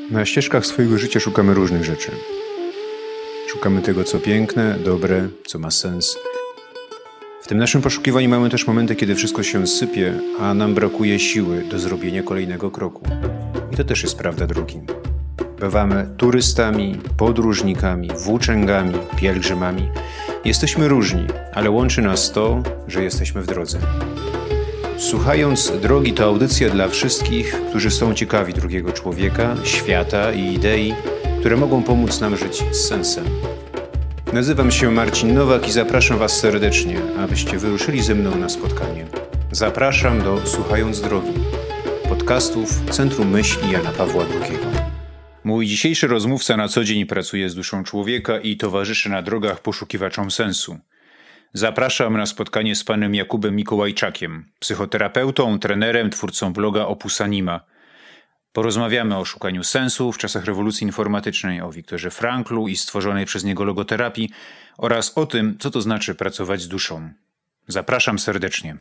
Na ścieżkach swojego życia szukamy różnych rzeczy. Szukamy tego, co piękne, dobre, co ma sens. W tym naszym poszukiwaniu mamy też momenty, kiedy wszystko się sypie, a nam brakuje siły do zrobienia kolejnego kroku. I to też jest prawda drogi. Bywamy turystami, podróżnikami, włóczęgami, pielgrzymami. Jesteśmy różni, ale łączy nas to, że jesteśmy w drodze. Słuchając Drogi to audycja dla wszystkich, którzy są ciekawi drugiego człowieka, świata i idei, które mogą pomóc nam żyć z sensem. Nazywam się Marcin Nowak i zapraszam Was serdecznie, abyście wyruszyli ze mną na spotkanie. Zapraszam do Słuchając Drogi, podcastów Centrum Myśli Jana Pawła II. Mój dzisiejszy rozmówca na co dzień pracuje z duszą człowieka i towarzyszy na drogach poszukiwaczom sensu. Zapraszam na spotkanie z panem Jakubem Mikołajczakiem, psychoterapeutą, trenerem, twórcą bloga Opus Anima. Porozmawiamy o szukaniu sensu w czasach rewolucji informatycznej, o Wiktorze Franklu i stworzonej przez niego logoterapii oraz o tym, co to znaczy pracować z duszą. Zapraszam serdecznie.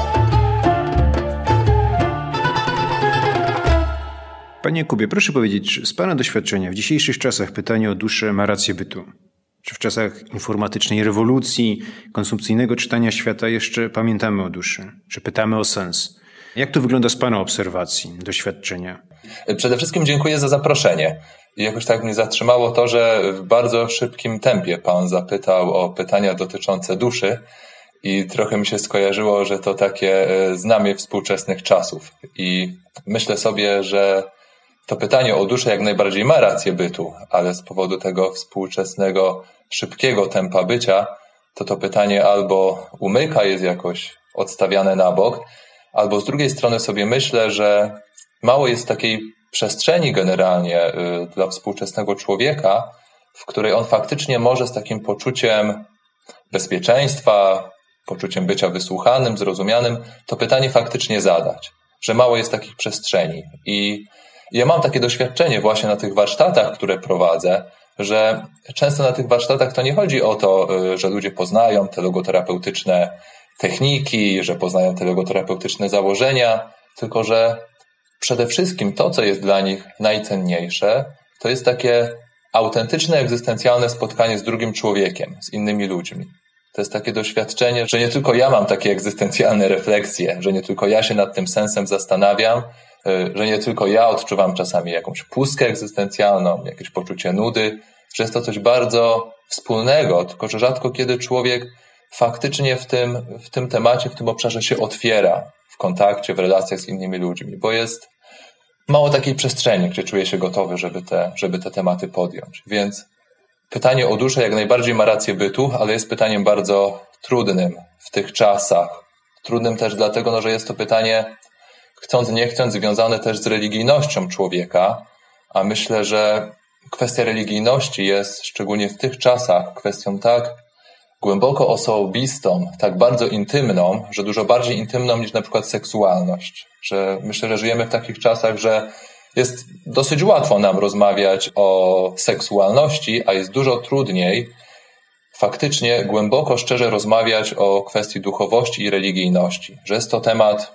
Panie Jakubie, proszę powiedzieć, z pana doświadczenia w dzisiejszych czasach pytanie o duszę ma rację bytu? Czy w czasach informatycznej rewolucji, konsumpcyjnego czytania świata jeszcze pamiętamy o duszy? Czy pytamy o sens? Jak to wygląda z pana obserwacji, doświadczenia? Przede wszystkim dziękuję za zaproszenie. I jakoś tak mnie zatrzymało to, że w bardzo szybkim tempie pan zapytał o pytania dotyczące duszy i trochę mi się skojarzyło, że to takie znamie współczesnych czasów. I myślę sobie, że to pytanie o duszę jak najbardziej ma rację bytu, ale z powodu tego współczesnego, szybkiego tempa bycia, to pytanie albo umyka, jest jakoś odstawiane na bok, albo z drugiej strony sobie myślę, że mało jest takiej przestrzeni generalnie dla współczesnego człowieka, w której on faktycznie może z takim poczuciem bezpieczeństwa, poczuciem bycia wysłuchanym, zrozumianym, to pytanie faktycznie zadać, że mało jest takich przestrzeni. I ja mam takie doświadczenie właśnie na tych warsztatach, które prowadzę, że często na tych warsztatach to nie chodzi o to, że ludzie poznają te logoterapeutyczne techniki, że poznają te logoterapeutyczne założenia, tylko że przede wszystkim to, co jest dla nich najcenniejsze, to jest takie autentyczne, egzystencjalne spotkanie z drugim człowiekiem, z innymi ludźmi. To jest takie doświadczenie, że nie tylko ja mam takie egzystencjalne refleksje, że nie tylko ja się nad tym sensem zastanawiam, że nie tylko ja odczuwam czasami jakąś pustkę egzystencjalną, jakieś poczucie nudy, że jest to coś bardzo wspólnego, tylko że rzadko kiedy człowiek faktycznie w tym temacie, w tym obszarze się otwiera w kontakcie, w relacjach z innymi ludźmi, bo jest mało takiej przestrzeni, gdzie czuje się gotowy, żeby te tematy podjąć. Więc pytanie o duszę jak najbardziej ma rację bytu, ale jest pytaniem bardzo trudnym w tych czasach. Trudnym też dlatego, że jest to pytanie, chcąc nie chcąc, związane też z religijnością człowieka, a myślę, że kwestia religijności jest szczególnie w tych czasach kwestią tak głęboko osobistą, tak bardzo intymną, że dużo bardziej intymną niż na przykład seksualność. Że myślę, że żyjemy w takich czasach, że jest dosyć łatwo nam rozmawiać o seksualności, a jest dużo trudniej faktycznie głęboko, szczerze rozmawiać o kwestii duchowości i religijności. Że jest to temat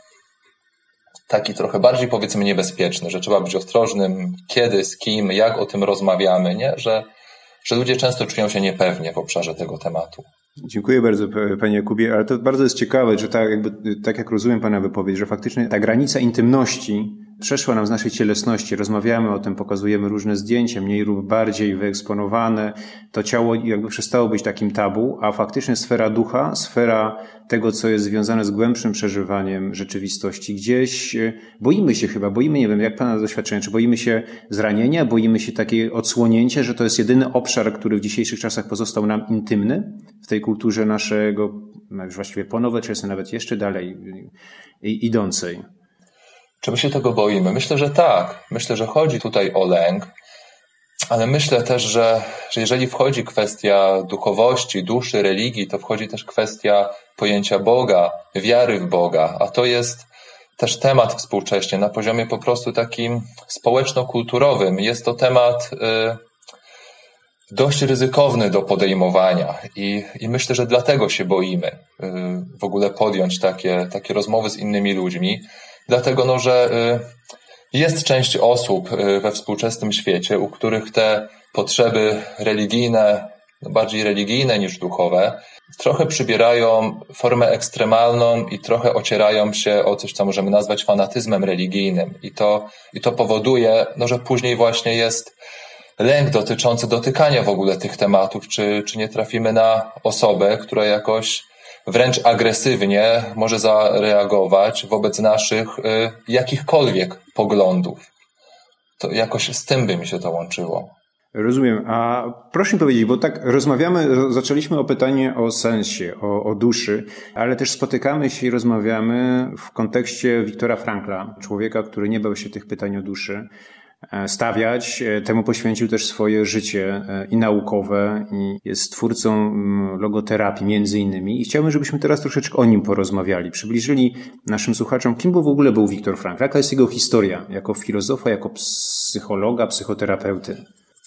taki trochę bardziej, powiedzmy, niebezpieczny, że trzeba być ostrożnym, kiedy, z kim, jak o tym rozmawiamy, nie? Że ludzie często czują się niepewnie w obszarze tego tematu. Dziękuję bardzo, panie Jakubie, ale to bardzo jest ciekawe, że tak jak rozumiem pana wypowiedź, że faktycznie ta granica intymności przeszła nam z naszej cielesności. Rozmawiamy o tym, pokazujemy różne zdjęcia, mniej lub bardziej wyeksponowane. To ciało jakby przestało być takim tabu, a faktycznie sfera ducha, sfera tego, co jest związane z głębszym przeżywaniem rzeczywistości. Gdzieś boimy, nie wiem, jak pana doświadczenie, czy boimy się zranienia, boimy się takiej odsłonięcia, że to jest jedyny obszar, który w dzisiejszych czasach pozostał nam intymny w tej kulturze naszego, już właściwie po nowoczesnej, nawet jeszcze dalej idącej. Czy my się tego boimy? Myślę, że tak. Myślę, że chodzi tutaj o lęk, ale myślę też, że jeżeli wchodzi kwestia duchowości, duszy, religii, to wchodzi też kwestia pojęcia Boga, wiary w Boga, a to jest też temat współcześnie na poziomie po prostu takim społeczno-kulturowym. Jest to temat dość ryzykowny do podejmowania i myślę, że dlatego się boimy w ogóle podjąć takie rozmowy z innymi ludźmi, dlatego że Jest część osób we współczesnym świecie, u których te potrzeby religijne, bardziej religijne niż duchowe, trochę przybierają formę ekstremalną i trochę ocierają się o coś, co możemy nazwać fanatyzmem religijnym. I to powoduje, że później właśnie jest lęk dotyczący dotykania w ogóle tych tematów, czy nie trafimy na osobę, która jakoś wręcz agresywnie może zareagować wobec naszych jakichkolwiek poglądów. To jakoś z tym by mi się to łączyło. Rozumiem. A proszę mi powiedzieć, bo tak rozmawiamy, zaczęliśmy o pytanie o sensie, o duszy, ale też spotykamy się i rozmawiamy w kontekście Wiktora Frankla, człowieka, który nie bał się tych pytań o duszy stawiać. Temu poświęcił też swoje życie i naukowe i jest twórcą logoterapii między innymi. I chciałbym, żebyśmy teraz troszeczkę o nim porozmawiali. Przybliżyli naszym słuchaczom, kim w ogóle był Wiktor Frankl, jaka jest jego historia jako filozofa, jako psychologa, psychoterapeuty.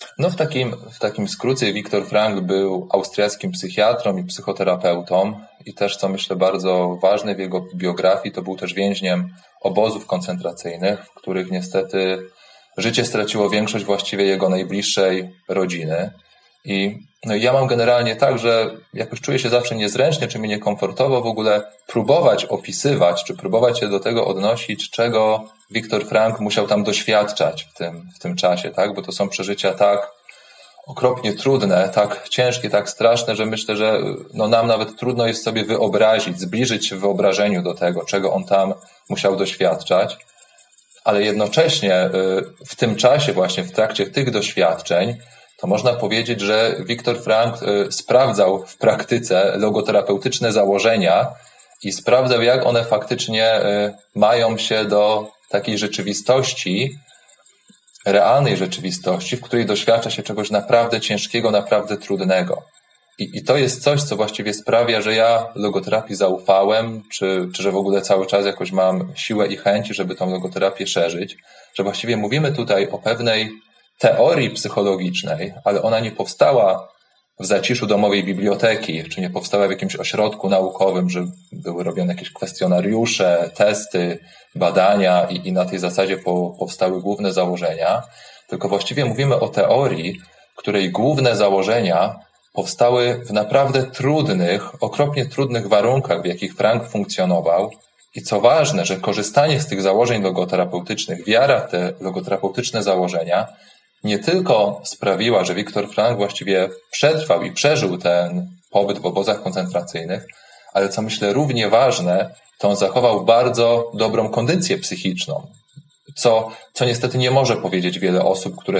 W takim skrócie Wiktor Frankl był austriackim psychiatrą i psychoterapeutą i też, co myślę bardzo ważne w jego biografii, to był też więźniem obozów koncentracyjnych, w których niestety życie straciło większość właściwie jego najbliższej rodziny. I ja mam generalnie tak, że jakoś czuję się zawsze niezręcznie, czy mi niekomfortowo w ogóle próbować opisywać, czy próbować się do tego odnosić, czego Wiktor Frankl musiał tam doświadczać w tym czasie, tak? Bo to są przeżycia tak okropnie trudne, tak ciężkie, tak straszne, że myślę, że nam nawet trudno jest sobie wyobrazić, zbliżyć się w wyobrażeniu do tego, czego on tam musiał doświadczać. Ale jednocześnie w tym czasie, właśnie w trakcie tych doświadczeń, to można powiedzieć, że Wiktor Frankl sprawdzał w praktyce logoterapeutyczne założenia i sprawdzał, jak one faktycznie mają się do takiej rzeczywistości, realnej rzeczywistości, w której doświadcza się czegoś naprawdę ciężkiego, naprawdę trudnego. I to jest coś, co właściwie sprawia, że ja logoterapii zaufałem, czy że w ogóle cały czas jakoś mam siłę i chęci, żeby tą logoterapię szerzyć, że właściwie mówimy tutaj o pewnej teorii psychologicznej, ale ona nie powstała w zaciszu domowej biblioteki, czy nie powstała w jakimś ośrodku naukowym, że były robione jakieś kwestionariusze, testy, badania i na tej zasadzie powstały główne założenia, tylko właściwie mówimy o teorii, której główne założenia powstały w naprawdę trudnych, okropnie trudnych warunkach, w jakich Frankl funkcjonował. I co ważne, że korzystanie z tych założeń logoterapeutycznych, wiara w te logoterapeutyczne założenia nie tylko sprawiła, że Wiktor Frankl właściwie przetrwał i przeżył ten pobyt w obozach koncentracyjnych, ale co myślę równie ważne, to on zachował bardzo dobrą kondycję psychiczną, co niestety nie może powiedzieć wiele osób, która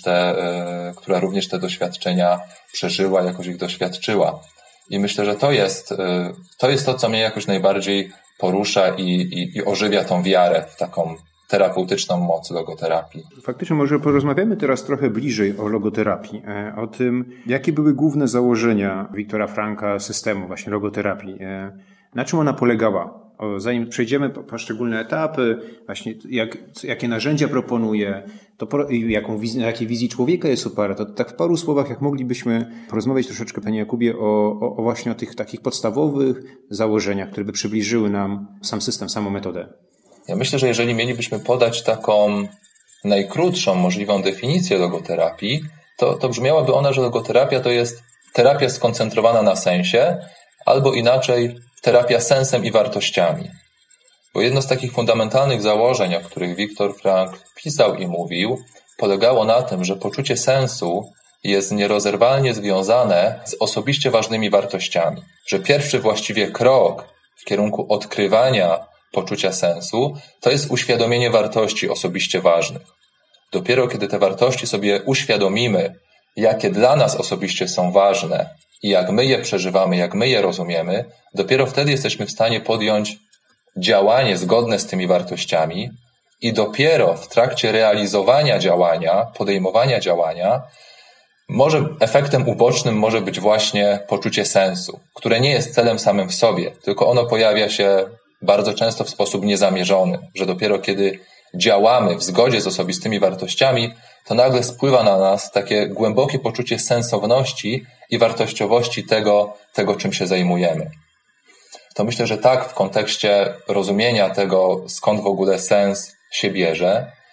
również te doświadczenia przeżyła, jakoś ich doświadczyła. I myślę, że to jest to, co mnie jakoś najbardziej porusza i ożywia tą wiarę w taką terapeutyczną moc logoterapii. Faktycznie może porozmawiamy teraz trochę bliżej o logoterapii, o tym, jakie były główne założenia Wiktora Frankla systemu właśnie logoterapii, na czym ona polegała. Zanim przejdziemy po poszczególne etapy, właśnie jakie narzędzia proponuje, na jakiej wizji człowieka jest oparta, to tak w paru słowach, jak moglibyśmy porozmawiać troszeczkę, panie Jakubie, o właśnie o tych takich podstawowych założeniach, które by przybliżyły nam sam system, samą metodę. Ja myślę, że jeżeli mielibyśmy podać taką najkrótszą możliwą definicję logoterapii, to brzmiałaby ona, że logoterapia to jest terapia skoncentrowana na sensie, albo inaczej terapia sensem i wartościami. Bo jedno z takich fundamentalnych założeń, o których Wiktor Frankl pisał i mówił, polegało na tym, że poczucie sensu jest nierozerwalnie związane z osobiście ważnymi wartościami. Że pierwszy właściwie krok w kierunku odkrywania poczucia sensu to jest uświadomienie wartości osobiście ważnych. Dopiero kiedy te wartości sobie uświadomimy, jakie dla nas osobiście są ważne i jak my je przeżywamy, jak my je rozumiemy, dopiero wtedy jesteśmy w stanie podjąć działanie zgodne z tymi wartościami i dopiero w trakcie realizowania działania, podejmowania działania, efektem ubocznym może być właśnie poczucie sensu, które nie jest celem samym w sobie, tylko ono pojawia się bardzo często w sposób niezamierzony, że dopiero kiedy działamy w zgodzie z osobistymi wartościami, to nagle spływa na nas takie głębokie poczucie sensowności i wartościowości tego, czym się zajmujemy. To myślę, że tak w kontekście rozumienia tego, skąd w ogóle sens się bierze.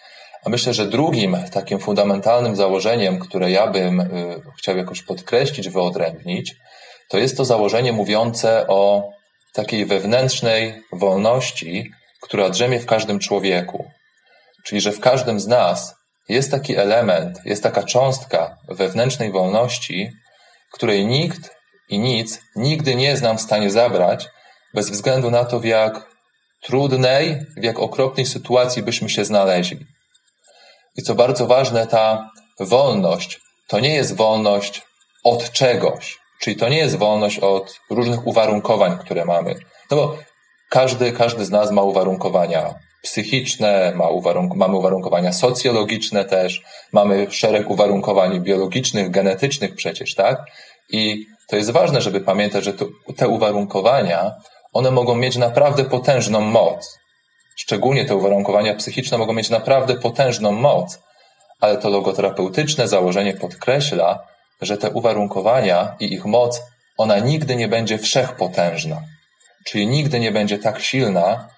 A myślę, że drugim takim fundamentalnym założeniem, które ja bym chciał jakoś podkreślić, wyodrębnić, to jest to założenie mówiące o takiej wewnętrznej wolności, która drzemie w każdym człowieku. Czyli, że w każdym z nas jest taki element, jest taka cząstka wewnętrznej wolności, której nikt i nic nigdy nie jest nam w stanie zabrać, bez względu na to, w jak trudnej, w jak okropnej sytuacji byśmy się znaleźli. I co bardzo ważne, ta wolność to nie jest wolność od czegoś, czyli to nie jest wolność od różnych uwarunkowań, które mamy. No bo każdy z nas ma uwarunkowania psychiczne, mamy uwarunkowania socjologiczne też, mamy szereg uwarunkowań biologicznych, genetycznych przecież, tak? I to jest ważne, żeby pamiętać, że te uwarunkowania, one mogą mieć naprawdę potężną moc. Szczególnie te uwarunkowania psychiczne mogą mieć naprawdę potężną moc, ale to logoterapeutyczne założenie podkreśla, że te uwarunkowania i ich moc, ona nigdy nie będzie wszechpotężna. Czyli nigdy nie będzie tak silna,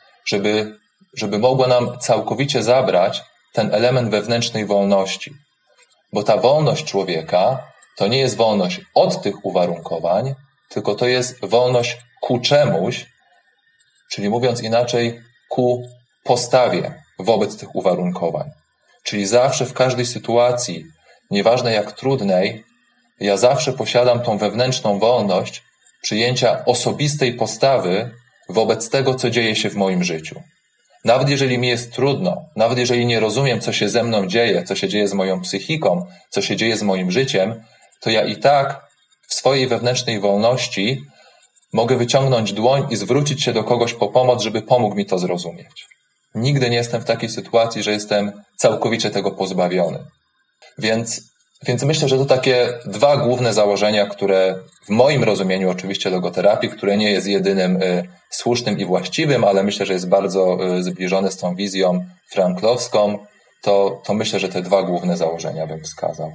żeby mogła nam całkowicie zabrać ten element wewnętrznej wolności. Bo ta wolność człowieka to nie jest wolność od tych uwarunkowań, tylko to jest wolność ku czemuś, czyli mówiąc inaczej, ku postawie wobec tych uwarunkowań. Czyli zawsze w każdej sytuacji, nieważne jak trudnej, ja zawsze posiadam tą wewnętrzną wolność przyjęcia osobistej postawy wobec tego, co dzieje się w moim życiu. Nawet jeżeli mi jest trudno, nawet jeżeli nie rozumiem, co się ze mną dzieje, co się dzieje z moją psychiką, co się dzieje z moim życiem, to ja i tak w swojej wewnętrznej wolności mogę wyciągnąć dłoń i zwrócić się do kogoś po pomoc, żeby pomógł mi to zrozumieć. Nigdy nie jestem w takiej sytuacji, że jestem całkowicie tego pozbawiony. Więc myślę, że to takie dwa główne założenia, które w moim rozumieniu oczywiście logoterapii, które nie jest jedynym słusznym i właściwym, ale myślę, że jest bardzo zbliżone z tą wizją franklowską, to myślę, że te dwa główne założenia bym wskazał.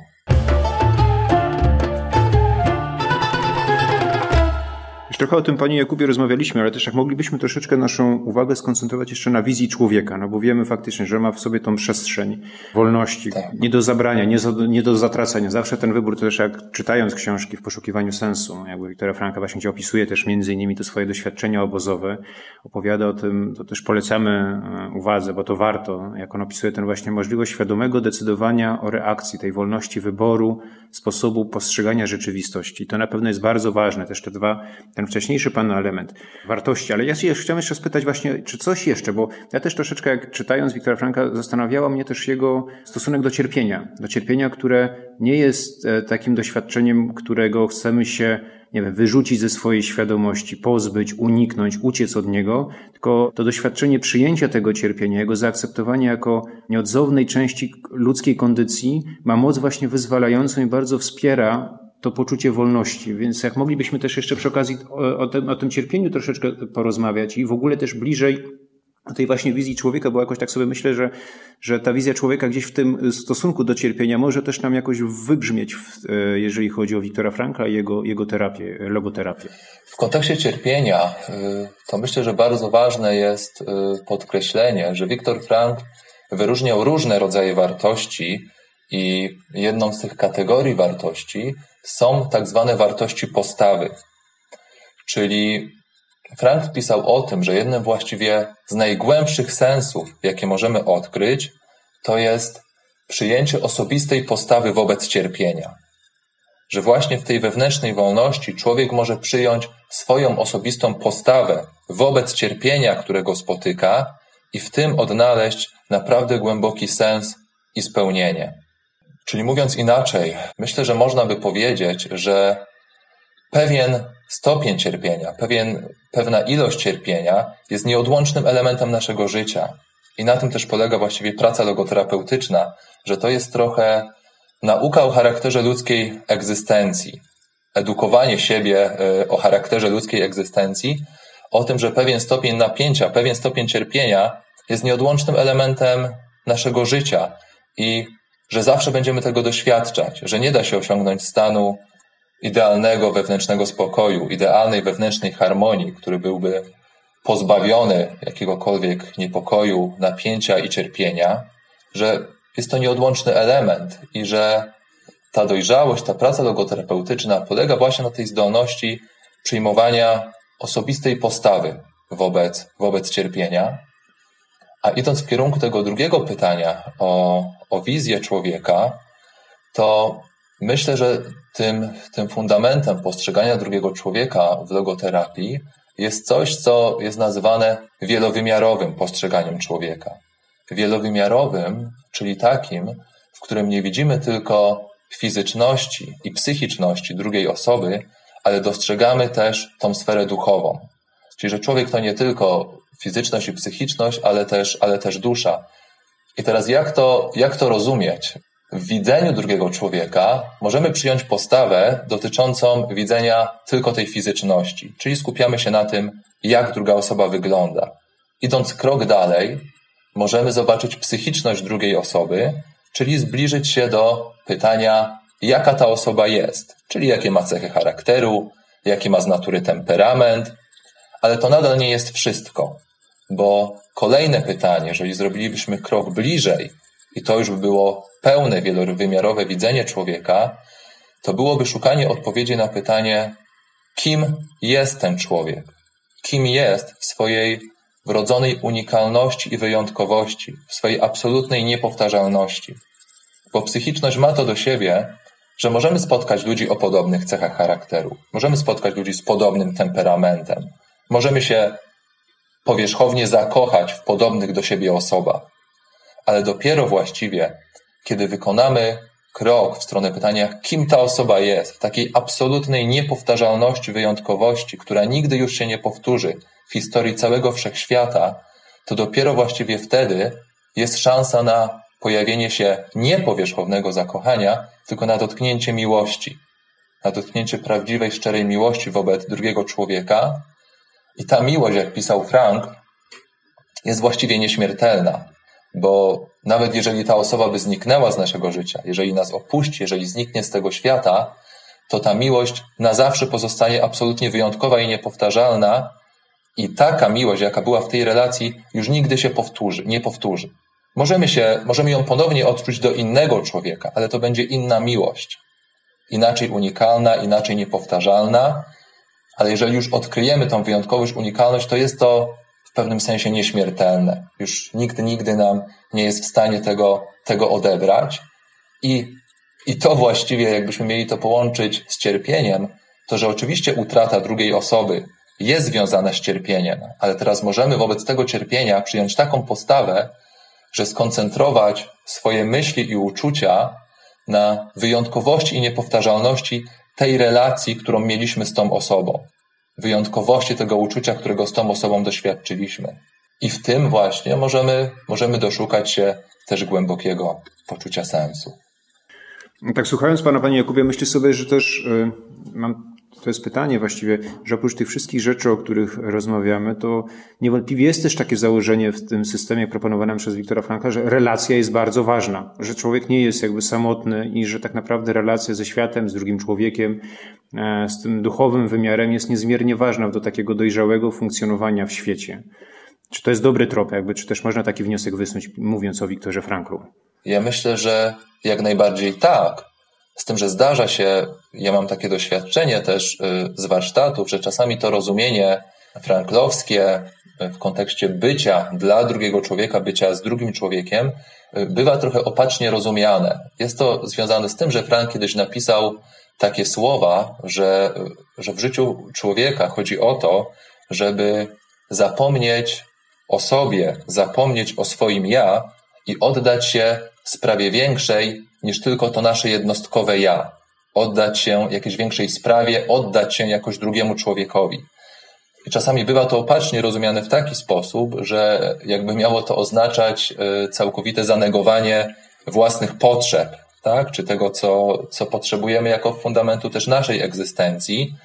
Już trochę o tym, panie Jakubie, rozmawialiśmy, ale też jak moglibyśmy troszeczkę naszą uwagę skoncentrować jeszcze na wizji człowieka, no bo wiemy faktycznie, że ma w sobie tą przestrzeń wolności, nie do zabrania, nie do zatracenia. Zawsze ten wybór, to też jak czytając książki w poszukiwaniu sensu, jakby Wiktora Frankla właśnie gdzie opisuje też między innymi to swoje doświadczenia obozowe, opowiada o tym, to też polecamy uwadze, bo to warto, jak on opisuje ten właśnie możliwość świadomego decydowania o reakcji, tej wolności wyboru, sposobu postrzegania rzeczywistości. To na pewno jest bardzo ważne, też ten wcześniejszy pana element wartości, ale ja chciałem jeszcze spytać właśnie, czy coś jeszcze, bo ja też troszeczkę jak czytając Wiktora Frankla zastanawiało mnie też jego stosunek do cierpienia, które nie jest takim doświadczeniem, którego chcemy się, nie wiem, wyrzucić ze swojej świadomości, pozbyć, uniknąć, uciec od niego, tylko to doświadczenie przyjęcia tego cierpienia, jego zaakceptowania jako nieodzownej części ludzkiej kondycji ma moc właśnie wyzwalającą i bardzo wspiera to poczucie wolności. Więc jak moglibyśmy też jeszcze przy okazji o tym cierpieniu troszeczkę porozmawiać i w ogóle też bliżej o tej właśnie wizji człowieka, bo jakoś tak sobie myślę, że ta wizja człowieka gdzieś w tym stosunku do cierpienia może też nam jakoś wybrzmieć, jeżeli chodzi o Wiktora Frankla i jego terapię, logoterapię. W kontekście cierpienia to myślę, że bardzo ważne jest podkreślenie, że Wiktor Frankl wyróżniał różne rodzaje wartości i jedną z tych kategorii wartości są tak zwane wartości postawy. Czyli Frankl pisał o tym, że jednym właściwie z najgłębszych sensów, jakie możemy odkryć, to jest przyjęcie osobistej postawy wobec cierpienia. Że właśnie w tej wewnętrznej wolności człowiek może przyjąć swoją osobistą postawę wobec cierpienia, którego spotyka i w tym odnaleźć naprawdę głęboki sens i spełnienie. Czyli mówiąc inaczej, myślę, że można by powiedzieć, że pewien stopień cierpienia, pewna ilość cierpienia jest nieodłącznym elementem naszego życia. I na tym też polega właściwie praca logoterapeutyczna, że to jest trochę nauka o charakterze ludzkiej egzystencji, edukowanie siebie o charakterze ludzkiej egzystencji, o tym, że pewien stopień napięcia, pewien stopień cierpienia jest nieodłącznym elementem naszego życia i że zawsze będziemy tego doświadczać, że nie da się osiągnąć stanu idealnego wewnętrznego spokoju, idealnej wewnętrznej harmonii, który byłby pozbawiony jakiegokolwiek niepokoju, napięcia i cierpienia, że jest to nieodłączny element i że ta dojrzałość, ta praca logoterapeutyczna polega właśnie na tej zdolności przyjmowania osobistej postawy wobec cierpienia. A idąc w kierunku tego drugiego pytania o wizję człowieka, to myślę, że tym fundamentem postrzegania drugiego człowieka w logoterapii jest coś, co jest nazywane wielowymiarowym postrzeganiem człowieka. Wielowymiarowym, czyli takim, w którym nie widzimy tylko fizyczności i psychiczności drugiej osoby, ale dostrzegamy też tą sferę duchową. Czyli, że człowiek to nie tylko fizyczność i psychiczność, ale też dusza. I teraz jak to rozumieć? W widzeniu drugiego człowieka możemy przyjąć postawę dotyczącą widzenia tylko tej fizyczności, czyli skupiamy się na tym, jak druga osoba wygląda. Idąc krok dalej, możemy zobaczyć psychiczność drugiej osoby, czyli zbliżyć się do pytania, jaka ta osoba jest, czyli jakie ma cechy charakteru, jaki ma z natury temperament, ale to nadal nie jest wszystko, bo kolejne pytanie, jeżeli zrobilibyśmy krok bliżej i to już by było pełne, wielowymiarowe widzenie człowieka, to byłoby szukanie odpowiedzi na pytanie, kim jest ten człowiek, kim jest w swojej wrodzonej unikalności i wyjątkowości, w swojej absolutnej niepowtarzalności. Bo psychiczność ma to do siebie, że możemy spotkać ludzi o podobnych cechach charakteru, możemy spotkać ludzi z podobnym temperamentem, możemy się powierzchownie zakochać w podobnych do siebie osobach, ale dopiero właściwie, kiedy wykonamy krok w stronę pytania, kim ta osoba jest, w takiej absolutnej niepowtarzalności, wyjątkowości, która nigdy już się nie powtórzy w historii całego wszechświata, to dopiero właściwie wtedy jest szansa na pojawienie się nie powierzchownego zakochania, tylko na dotknięcie miłości, na dotknięcie prawdziwej, szczerej miłości wobec drugiego człowieka. I ta miłość, jak pisał Frank, jest właściwie nieśmiertelna, bo nawet jeżeli ta osoba by zniknęła z naszego życia, jeżeli nas opuści, jeżeli zniknie z tego świata, to ta miłość na zawsze pozostaje absolutnie wyjątkowa i niepowtarzalna i taka miłość, jaka była w tej relacji, już nigdy się nie powtórzy. Możemy ją ponownie odczuć do innego człowieka, ale to będzie inna miłość. Inaczej unikalna, inaczej niepowtarzalna, ale jeżeli już odkryjemy tą wyjątkowość, unikalność, to jest to w pewnym sensie nieśmiertelne. Już nikt nigdy nam nie jest w stanie tego odebrać. I to właściwie, jakbyśmy mieli to połączyć z cierpieniem, to że oczywiście utrata drugiej osoby jest związana z cierpieniem, ale teraz możemy wobec tego cierpienia przyjąć taką postawę, że skoncentrować swoje myśli i uczucia na wyjątkowości i niepowtarzalności tej relacji, którą mieliśmy z tą osobą. Wyjątkowości tego uczucia, którego z tą osobą doświadczyliśmy. I w tym właśnie możemy doszukać się też głębokiego poczucia sensu. Tak, słuchając Pana, Panie Jakubie, myślę sobie, że też to jest pytanie właściwie, że oprócz tych wszystkich rzeczy, o których rozmawiamy, to niewątpliwie jest też takie założenie w tym systemie proponowanym przez Wiktora Frankla, że relacja jest bardzo ważna, że człowiek nie jest jakby samotny i że tak naprawdę relacja ze światem, z drugim człowiekiem, z tym duchowym wymiarem jest niezmiernie ważna do takiego dojrzałego funkcjonowania w świecie. Czy to jest dobry trop, czy też można taki wniosek wysnuć, mówiąc o Wiktorze Franklu? Ja myślę, że jak najbardziej tak. Z tym, że zdarza się, ja mam takie doświadczenie też z warsztatów, że czasami to rozumienie franklowskie w kontekście bycia dla drugiego człowieka, bycia z drugim człowiekiem, bywa trochę opacznie rozumiane. Jest to związane z tym, że Frank kiedyś napisał takie słowa, że w życiu człowieka chodzi o to, żeby zapomnieć o sobie, zapomnieć o swoim ja i oddać się sprawie większej niż tylko to nasze jednostkowe ja. Oddać się jakiejś większej sprawie, oddać się jakoś drugiemu człowiekowi. I czasami bywa to opacznie rozumiane w taki sposób, że jakby miało to oznaczać całkowite zanegowanie własnych potrzeb, tak? Czy tego, co potrzebujemy jako fundamentu też naszej egzystencji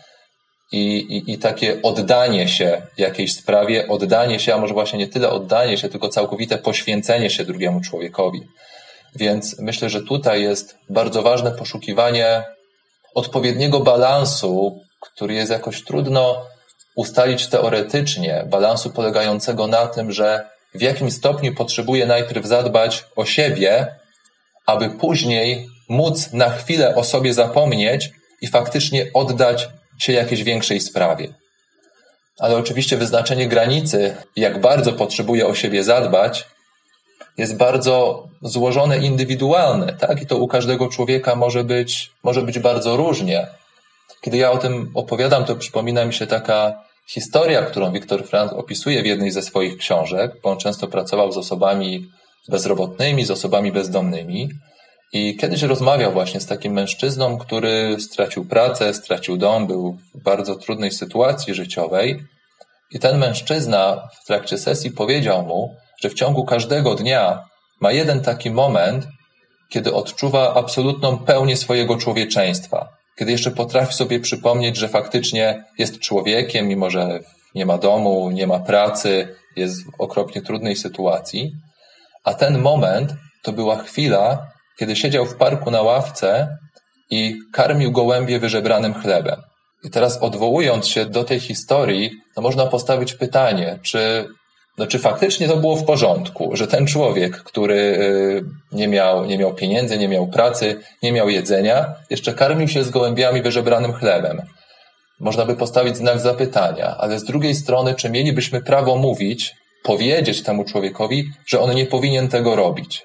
i takie oddanie się jakiejś sprawie, oddanie się, a może właśnie nie tyle oddanie się, tylko całkowite poświęcenie się drugiemu człowiekowi. Więc myślę, że tutaj jest bardzo ważne poszukiwanie odpowiedniego balansu, który jest jakoś trudno ustalić teoretycznie, balansu polegającego na tym, że w jakim stopniu potrzebuję najpierw zadbać o siebie, aby później móc na chwilę o sobie zapomnieć i faktycznie oddać się jakiejś większej sprawie. Ale oczywiście wyznaczenie granicy, jak bardzo potrzebuję o siebie zadbać, jest bardzo złożone, indywidualne, tak? I to u każdego człowieka może być bardzo różnie. Kiedy ja o tym opowiadam, to przypomina mi się taka historia, którą Viktor Frankl opisuje w jednej ze swoich książek, bo on często pracował z osobami bezrobotnymi, z osobami bezdomnymi i kiedyś rozmawiał właśnie z takim mężczyzną, który stracił pracę, stracił dom, był w bardzo trudnej sytuacji życiowej i ten mężczyzna w trakcie sesji powiedział mu, że w ciągu każdego dnia ma jeden taki moment, kiedy odczuwa absolutną pełnię swojego człowieczeństwa, kiedy jeszcze potrafi sobie przypomnieć, że faktycznie jest człowiekiem, mimo że nie ma domu, nie ma pracy, jest w okropnie trudnej sytuacji. A ten moment to była chwila, kiedy siedział w parku na ławce i karmił gołębie wyżebranym chlebem. I teraz odwołując się do tej historii, no można postawić pytanie, czy faktycznie to było w porządku, że ten człowiek, który nie miał pieniędzy, nie miał pracy, nie miał jedzenia, jeszcze karmił się z gołębiami wyżebranym chlebem. Można by postawić znak zapytania, ale z drugiej strony, czy mielibyśmy prawo powiedzieć temu człowiekowi, że on nie powinien tego robić?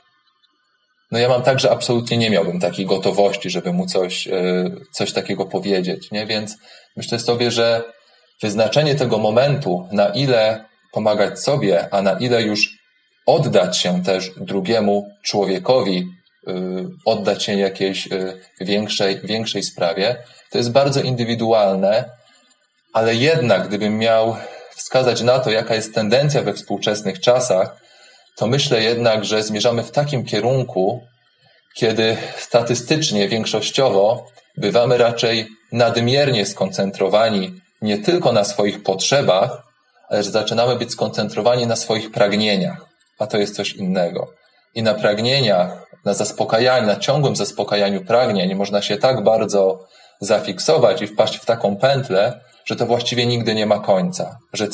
No ja mam tak, że absolutnie nie miałbym takiej gotowości, żeby mu coś takiego powiedzieć, nie? Więc myślę sobie, że wyznaczenie tego momentu, na ile pomagać sobie, a na ile już oddać się też drugiemu człowiekowi, oddać się jakiejś większej sprawie, to jest bardzo indywidualne, ale jednak gdybym miał wskazać na to, jaka jest tendencja we współczesnych czasach, to myślę jednak, że zmierzamy w takim kierunku, kiedy statystycznie, większościowo bywamy raczej nadmiernie skoncentrowani nie tylko na swoich potrzebach, ale że zaczynamy być skoncentrowani na swoich pragnieniach, a to jest coś innego. I na pragnieniach, na zaspokajaniu, na ciągłym zaspokajaniu pragnień można się tak bardzo zafiksować i wpaść w taką pętlę, że to właściwie nigdy nie ma końca, że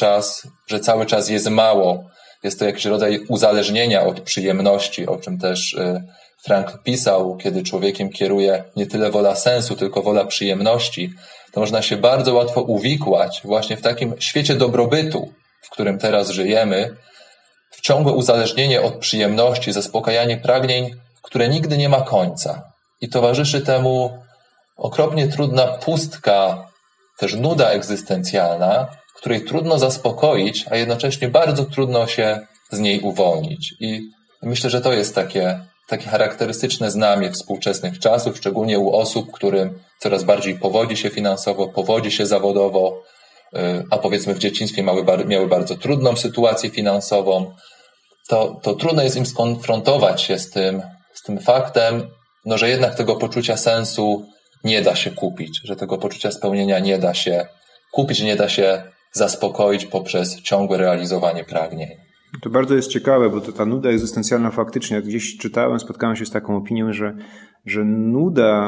cały czas jest mało. Jest to jakiś rodzaj uzależnienia od przyjemności, o czym też Frankl pisał, kiedy człowiekiem kieruje nie tyle wola sensu, tylko wola przyjemności. To można się bardzo łatwo uwikłać właśnie w takim świecie dobrobytu, w którym teraz żyjemy, w ciągłe uzależnienie od przyjemności, zaspokajanie pragnień, które nigdy nie ma końca. I towarzyszy temu okropnie trudna pustka, też nuda egzystencjalna, której trudno zaspokoić, a jednocześnie bardzo trudno się z niej uwolnić. I myślę, że to jest takie charakterystyczne znamie współczesnych czasów, szczególnie u osób, którym coraz bardziej powodzi się finansowo, powodzi się zawodowo, a powiedzmy w dzieciństwie miały bardzo trudną sytuację finansową, to trudno jest im skonfrontować się z tym faktem, no, że jednak tego poczucia sensu nie da się kupić, że tego poczucia spełnienia nie da się kupić, nie da się zaspokoić poprzez ciągłe realizowanie pragnień. To bardzo jest ciekawe, bo to ta nuda egzystencjalna faktycznie, jak gdzieś czytałem, spotkałem się z taką opinią, że nuda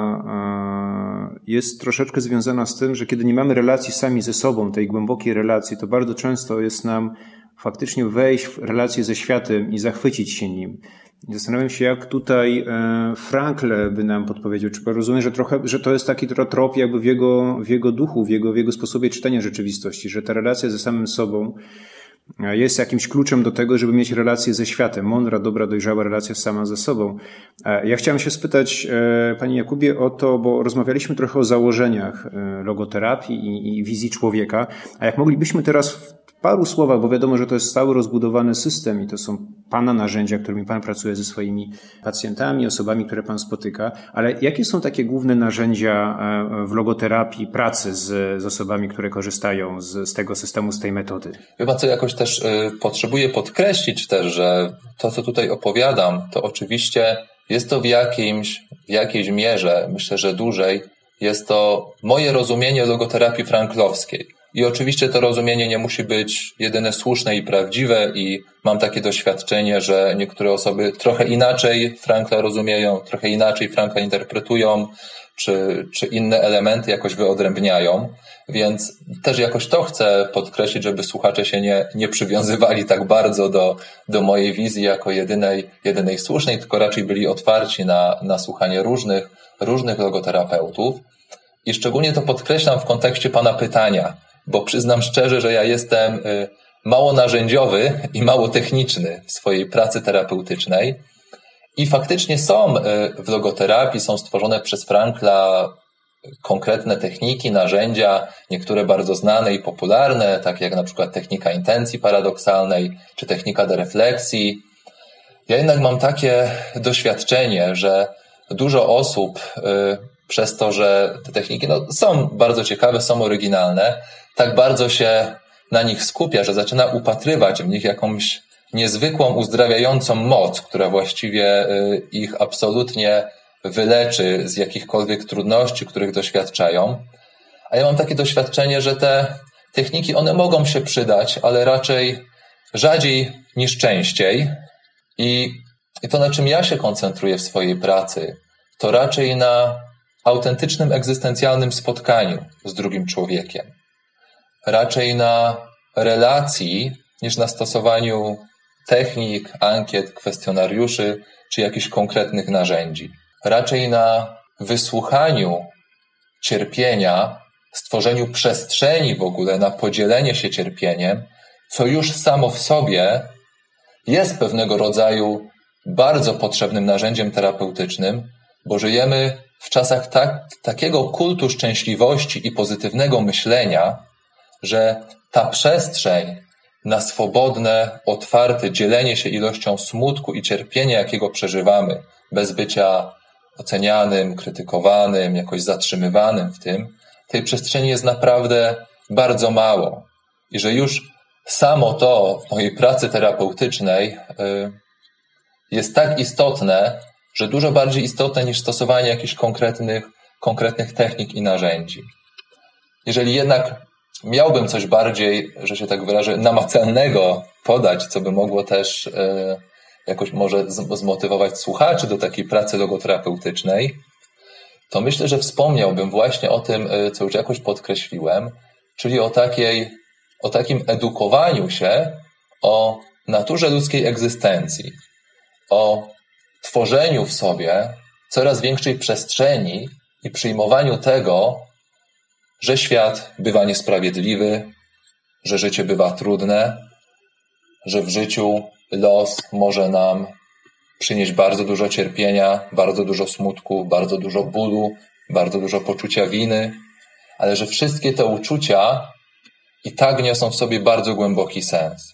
jest troszeczkę związana z tym, że kiedy nie mamy relacji sami ze sobą, tej głębokiej relacji, to bardzo często jest nam faktycznie wejść w relację ze światem i zachwycić się nim. I zastanawiam się, jak tutaj Frankl by nam podpowiedział, czy rozumiem, że to jest taki trop jakby w jego duchu, w jego sposobie czytania rzeczywistości, że ta relacja ze samym sobą jest jakimś kluczem do tego, żeby mieć relację ze światem. Mądra, dobra, dojrzała relacja sama ze sobą. Ja chciałem się spytać, Panie Jakubie, o to, bo rozmawialiśmy trochę o założeniach logoterapii i wizji człowieka, a jak moglibyśmy teraz w paru słowach, bo wiadomo, że to jest cały rozbudowany system i to są Pana narzędzia, którymi Pan pracuje ze swoimi pacjentami, osobami, które Pan spotyka, ale jakie są takie główne narzędzia w logoterapii pracy z osobami, które korzystają z tego systemu, z tej metody? Chyba co jakoś też potrzebuję podkreślić też, że to, co tutaj opowiadam, to oczywiście jest to w jakiejś mierze, myślę, że dłużej, jest to moje rozumienie logoterapii franklowskiej. I oczywiście to rozumienie nie musi być jedyne słuszne i prawdziwe i mam takie doświadczenie, że niektóre osoby trochę inaczej Frankla rozumieją, trochę inaczej Frankla interpretują, czy inne elementy jakoś wyodrębniają. Więc też jakoś to chcę podkreślić, żeby słuchacze się nie przywiązywali tak bardzo do mojej wizji jako jedynej słusznej, tylko raczej byli otwarci na słuchanie różnych logoterapeutów. I szczególnie to podkreślam w kontekście pana pytania, bo przyznam szczerze, że ja jestem mało narzędziowy i mało techniczny w swojej pracy terapeutycznej. I faktycznie w logoterapii są stworzone przez Frankla konkretne techniki, narzędzia, niektóre bardzo znane i popularne, takie jak na przykład technika intencji paradoksalnej, czy technika derefleksji. Ja jednak mam takie doświadczenie, że dużo osób przez to, że te techniki są bardzo ciekawe, są oryginalne, tak bardzo się na nich skupia, że zaczyna upatrywać w nich jakąś niezwykłą, uzdrawiającą moc, która właściwie ich absolutnie wyleczy z jakichkolwiek trudności, których doświadczają. A ja mam takie doświadczenie, że te techniki, one mogą się przydać, ale raczej rzadziej niż częściej. I to, na czym ja się koncentruję w swojej pracy, to raczej na autentycznym, egzystencjalnym spotkaniu z drugim człowiekiem. Raczej na relacji, niż na stosowaniu technik, ankiet, kwestionariuszy, czy jakichś konkretnych narzędzi. Raczej na wysłuchaniu cierpienia, stworzeniu przestrzeni w ogóle na podzielenie się cierpieniem, co już samo w sobie jest pewnego rodzaju bardzo potrzebnym narzędziem terapeutycznym, bo żyjemy w czasach takiego kultu szczęśliwości i pozytywnego myślenia, że ta przestrzeń na swobodne, otwarte dzielenie się ilością smutku i cierpienia, jakiego przeżywamy, bez bycia ocenianym, krytykowanym, jakoś zatrzymywanym w tym, tej przestrzeni jest naprawdę bardzo mało. I że już samo to w mojej pracy terapeutycznej jest tak istotne, że dużo bardziej istotne niż stosowanie jakichś konkretnych technik i narzędzi. Jeżeli jednak miałbym coś bardziej, że się tak wyrażę, namacalnego podać, co by mogło też jakoś może zmotywować słuchaczy do takiej pracy logoterapeutycznej, to myślę, że wspomniałbym właśnie o tym, co już jakoś podkreśliłem, czyli o takim edukowaniu się o naturze ludzkiej egzystencji, o tworzeniu w sobie coraz większej przestrzeni i przyjmowaniu tego, że świat bywa niesprawiedliwy, że życie bywa trudne, że w życiu los może nam przynieść bardzo dużo cierpienia, bardzo dużo smutku, bardzo dużo bólu, bardzo dużo poczucia winy, ale że wszystkie te uczucia i tak niosą w sobie bardzo głęboki sens.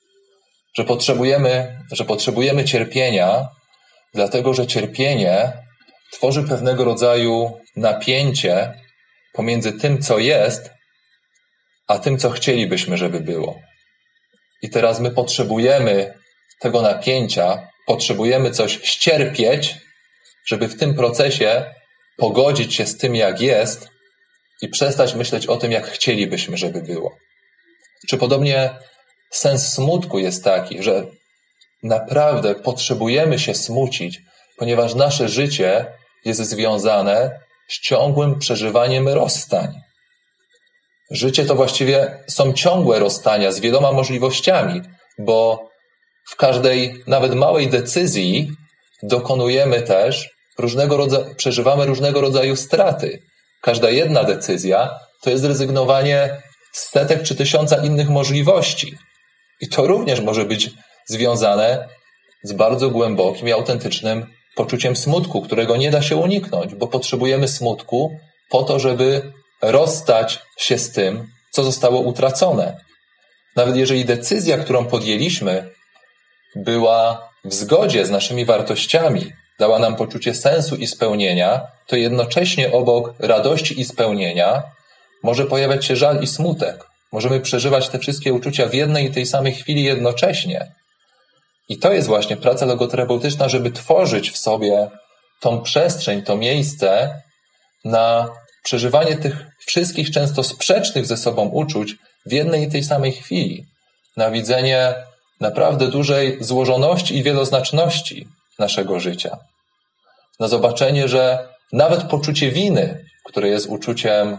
Że potrzebujemy cierpienia, dlatego że cierpienie tworzy pewnego rodzaju napięcie pomiędzy tym, co jest, a tym, co chcielibyśmy, żeby było. I teraz my potrzebujemy tego napięcia, potrzebujemy coś ścierpieć, żeby w tym procesie pogodzić się z tym, jak jest i przestać myśleć o tym, jak chcielibyśmy, żeby było. Czy podobnie sens smutku jest taki, że naprawdę potrzebujemy się smucić, ponieważ nasze życie jest związane z ciągłym przeżywaniem rozstań. Życie to właściwie są ciągłe rozstania z wieloma możliwościami, bo w każdej, nawet małej decyzji dokonujemy też przeżywamy różnego rodzaju straty. Każda jedna decyzja to jest zrezygnowanie z setek czy tysiąca innych możliwości. I to również może być związane z bardzo głębokim i autentycznym poczuciem smutku, którego nie da się uniknąć, bo potrzebujemy smutku po to, żeby rozstać się z tym, co zostało utracone. Nawet jeżeli decyzja, którą podjęliśmy, była w zgodzie z naszymi wartościami, dała nam poczucie sensu i spełnienia, to jednocześnie obok radości i spełnienia może pojawiać się żal i smutek. Możemy przeżywać te wszystkie uczucia w jednej i tej samej chwili jednocześnie. I to jest właśnie praca logoterapeutyczna, żeby tworzyć w sobie tą przestrzeń, to miejsce na przeżywanie tych wszystkich często sprzecznych ze sobą uczuć w jednej i tej samej chwili, na widzenie naprawdę dużej złożoności i wieloznaczności naszego życia, na zobaczenie, że nawet poczucie winy, które jest uczuciem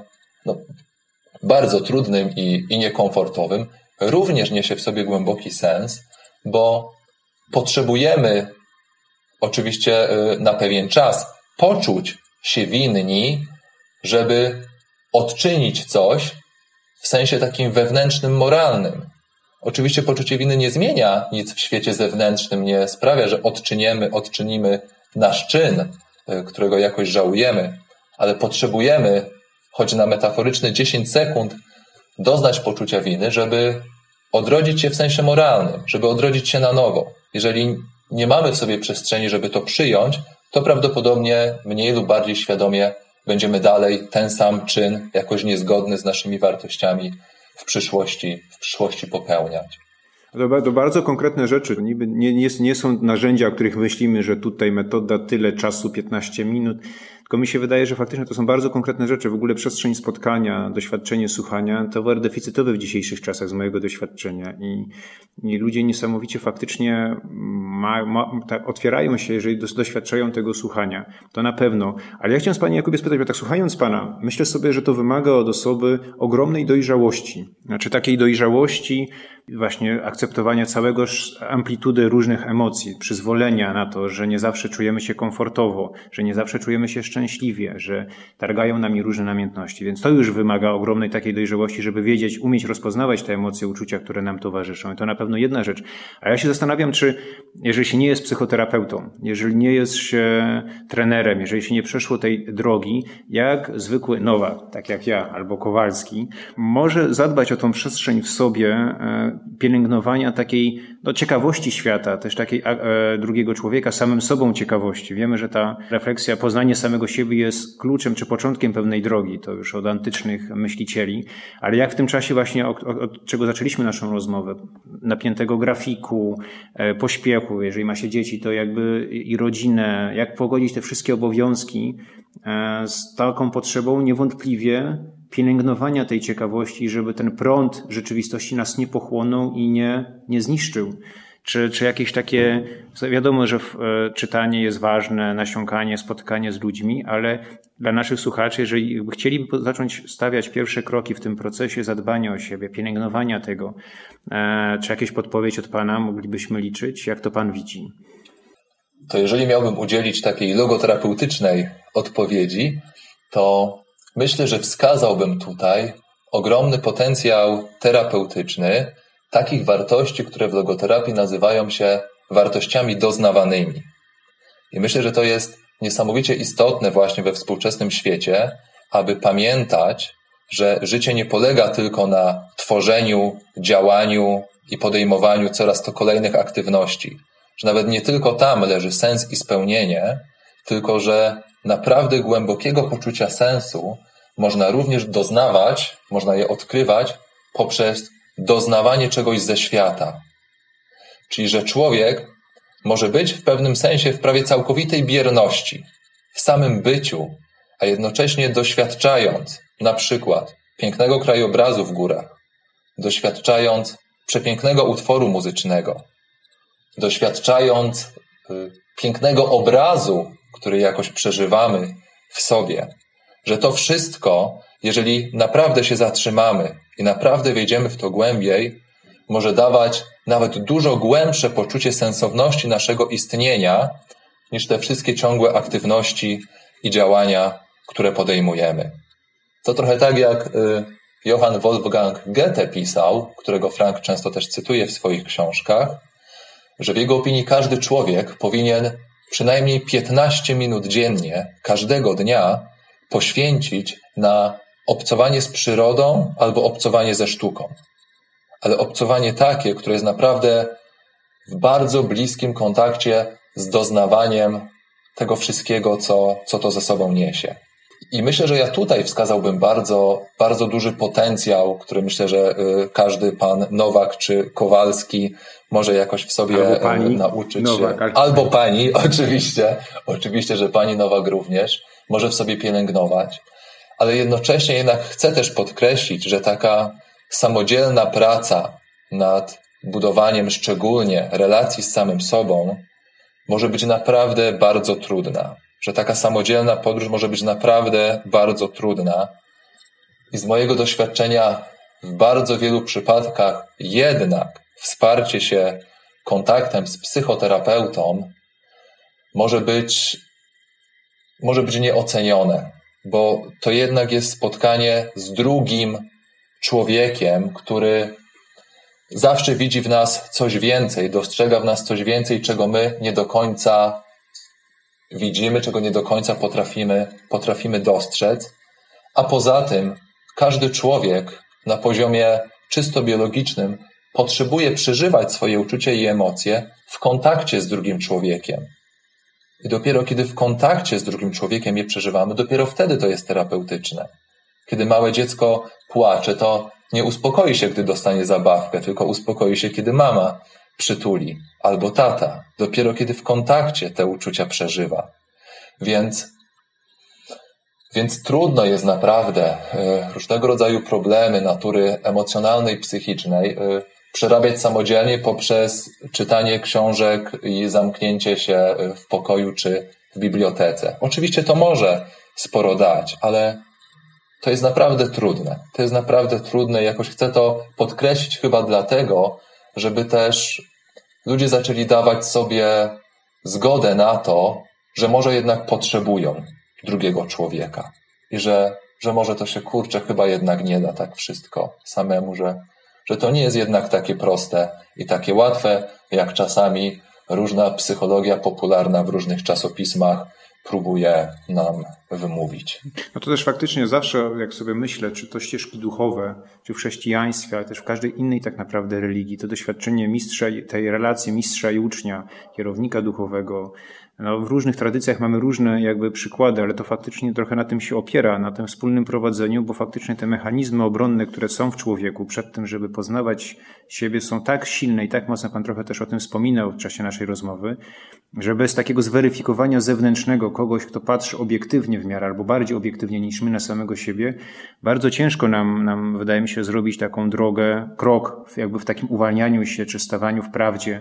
bardzo trudnym i niekomfortowym, również niesie w sobie głęboki sens, bo potrzebujemy oczywiście na pewien czas poczuć się winni, żeby odczynić coś w sensie takim wewnętrznym, moralnym. Oczywiście poczucie winy nie zmienia nic w świecie zewnętrznym, nie sprawia, że odczynimy nasz czyn, którego jakoś żałujemy, ale potrzebujemy, choć na metaforyczne 10 sekund, doznać poczucia winy, żeby odrodzić się w sensie moralnym, żeby odrodzić się na nowo. Jeżeli nie mamy w sobie przestrzeni, żeby to przyjąć, to prawdopodobnie mniej lub bardziej świadomie będziemy dalej ten sam czyn, jakoś niezgodny z naszymi wartościami w przyszłości popełniać. To bardzo konkretne rzeczy. Niby nie są narzędzia, o których myślimy, że tutaj metoda tyle czasu, 15 minut. Tylko mi się wydaje, że faktycznie to są bardzo konkretne rzeczy. W ogóle przestrzeń spotkania, doświadczenie słuchania, towar deficytowy w dzisiejszych czasach z mojego doświadczenia. I ludzie niesamowicie faktycznie otwierają się, jeżeli doświadczają tego słuchania. To na pewno. Ale ja chciałem z Pani Jakubie spytać, bo tak słuchając Pana, myślę sobie, że to wymaga od osoby ogromnej dojrzałości. Znaczy takiej dojrzałości, właśnie akceptowania całego amplitudy różnych emocji, przyzwolenia na to, że nie zawsze czujemy się komfortowo, że nie zawsze czujemy się szczęśliwie, że targają nami różne namiętności. Więc to już wymaga ogromnej takiej dojrzałości, żeby wiedzieć, umieć rozpoznawać te emocje, uczucia, które nam towarzyszą. I to na pewno jedna rzecz. A ja się zastanawiam, czy jeżeli się nie jest psychoterapeutą, jeżeli nie jest się trenerem, jeżeli się nie przeszło tej drogi, jak zwykły Nowak, tak jak ja, albo Kowalski, może zadbać o tą przestrzeń w sobie, pielęgnowania takiej ciekawości świata, też takiej drugiego człowieka, samym sobą ciekawości. Wiemy, że ta refleksja, poznanie samego siebie jest kluczem czy początkiem pewnej drogi, to już od antycznych myślicieli, ale jak w tym czasie właśnie, od czego zaczęliśmy naszą rozmowę, napiętego grafiku, pośpiechu, jeżeli ma się dzieci, to jakby i rodzinę, jak pogodzić te wszystkie obowiązki z taką potrzebą niewątpliwie pielęgnowania tej ciekawości, żeby ten prąd rzeczywistości nas nie pochłonął i nie zniszczył. Czy jakieś takie, wiadomo, że czytanie jest ważne, nasiąkanie, spotykanie z ludźmi, ale dla naszych słuchaczy, jeżeli chcieliby zacząć stawiać pierwsze kroki w tym procesie zadbania o siebie, pielęgnowania tego, czy jakieś podpowiedź od Pana moglibyśmy liczyć? Jak to Pan widzi? To jeżeli miałbym udzielić takiej logoterapeutycznej odpowiedzi, to myślę, że wskazałbym tutaj ogromny potencjał terapeutyczny takich wartości, które w logoterapii nazywają się wartościami doznawanymi. I myślę, że to jest niesamowicie istotne właśnie we współczesnym świecie, aby pamiętać, że życie nie polega tylko na tworzeniu, działaniu i podejmowaniu coraz to kolejnych aktywności. Że nawet nie tylko tam leży sens i spełnienie, tylko że naprawdę głębokiego poczucia sensu można również doznawać, można je odkrywać poprzez doznawanie czegoś ze świata. Czyli, że człowiek może być w pewnym sensie w prawie całkowitej bierności, w samym byciu, a jednocześnie doświadczając na przykład pięknego krajobrazu w górach, doświadczając przepięknego utworu muzycznego, doświadczając pięknego obrazu, który jakoś przeżywamy w sobie, że to wszystko, jeżeli naprawdę się zatrzymamy i naprawdę wejdziemy w to głębiej, może dawać nawet dużo głębsze poczucie sensowności naszego istnienia niż te wszystkie ciągłe aktywności i działania, które podejmujemy. To trochę tak jak Johann Wolfgang Goethe pisał, którego Frank często też cytuje w swoich książkach, że w jego opinii każdy człowiek powinien przynajmniej 15 minut dziennie, każdego dnia poświęcić na obcowanie z przyrodą albo obcowanie ze sztuką. Ale obcowanie takie, które jest naprawdę w bardzo bliskim kontakcie z doznawaniem tego wszystkiego, co to ze sobą niesie. I myślę, że ja tutaj wskazałbym bardzo, bardzo duży potencjał, który myślę, że każdy pan Nowak czy Kowalski może jakoś w sobie nauczyć Nowak, się. Albo pani, oczywiście, że pani Nowak również może w sobie pielęgnować. ale jednocześnie jednak chcę też podkreślić, że taka samodzielna praca nad budowaniem szczególnie relacji z samym sobą może być naprawdę bardzo trudna. Że taka samodzielna podróż może być naprawdę bardzo trudna. I z mojego doświadczenia w bardzo wielu przypadkach jednak wsparcie się kontaktem z psychoterapeutą może być nieocenione, bo to jednak jest spotkanie z drugim człowiekiem, który zawsze widzi w nas coś więcej, dostrzega w nas coś więcej, czego my nie do końca widzimy, czego nie do końca potrafimy dostrzec. A poza tym każdy człowiek na poziomie czysto biologicznym potrzebuje przeżywać swoje uczucia i emocje w kontakcie z drugim człowiekiem. I dopiero kiedy w kontakcie z drugim człowiekiem je przeżywamy, dopiero wtedy to jest terapeutyczne. Kiedy małe dziecko płacze, to nie uspokoi się, gdy dostanie zabawkę, tylko uspokoi się, kiedy mama przytuli, albo tata. Dopiero kiedy w kontakcie te uczucia przeżywa. Więc trudno jest naprawdę różnego rodzaju problemy natury emocjonalnej, psychicznej przerabiać samodzielnie poprzez czytanie książek i zamknięcie się w pokoju czy w bibliotece. Oczywiście to może sporo dać, ale to jest naprawdę trudne. To jest naprawdę trudne i jakoś chcę to podkreślić chyba dlatego, żeby też ludzie zaczęli dawać sobie zgodę na to, że może jednak potrzebują drugiego człowieka i że może to się chyba jednak nie da tak wszystko samemu, że to nie jest jednak takie proste i takie łatwe, jak czasami różna psychologia popularna w różnych czasopismach próbuje nam wymówić. No to też faktycznie zawsze, jak sobie myślę, czy to ścieżki duchowe, czy w chrześcijaństwie, ale też w każdej innej tak naprawdę religii, to doświadczenie mistrza, tej relacji mistrza i ucznia, kierownika duchowego. No, w różnych tradycjach mamy różne jakby przykłady, ale to faktycznie trochę na tym się opiera, na tym wspólnym prowadzeniu, bo faktycznie te mechanizmy obronne, które są w człowieku przed tym, żeby poznawać siebie, są tak silne i tak mocno, Pan trochę też o tym wspominał w czasie naszej rozmowy, że bez takiego zweryfikowania zewnętrznego kogoś, kto patrzy obiektywnie w miarę albo bardziej obiektywnie niż my na samego siebie, bardzo ciężko nam wydaje mi się, zrobić taką drogę, krok jakby w takim uwalnianiu się czy stawaniu w prawdzie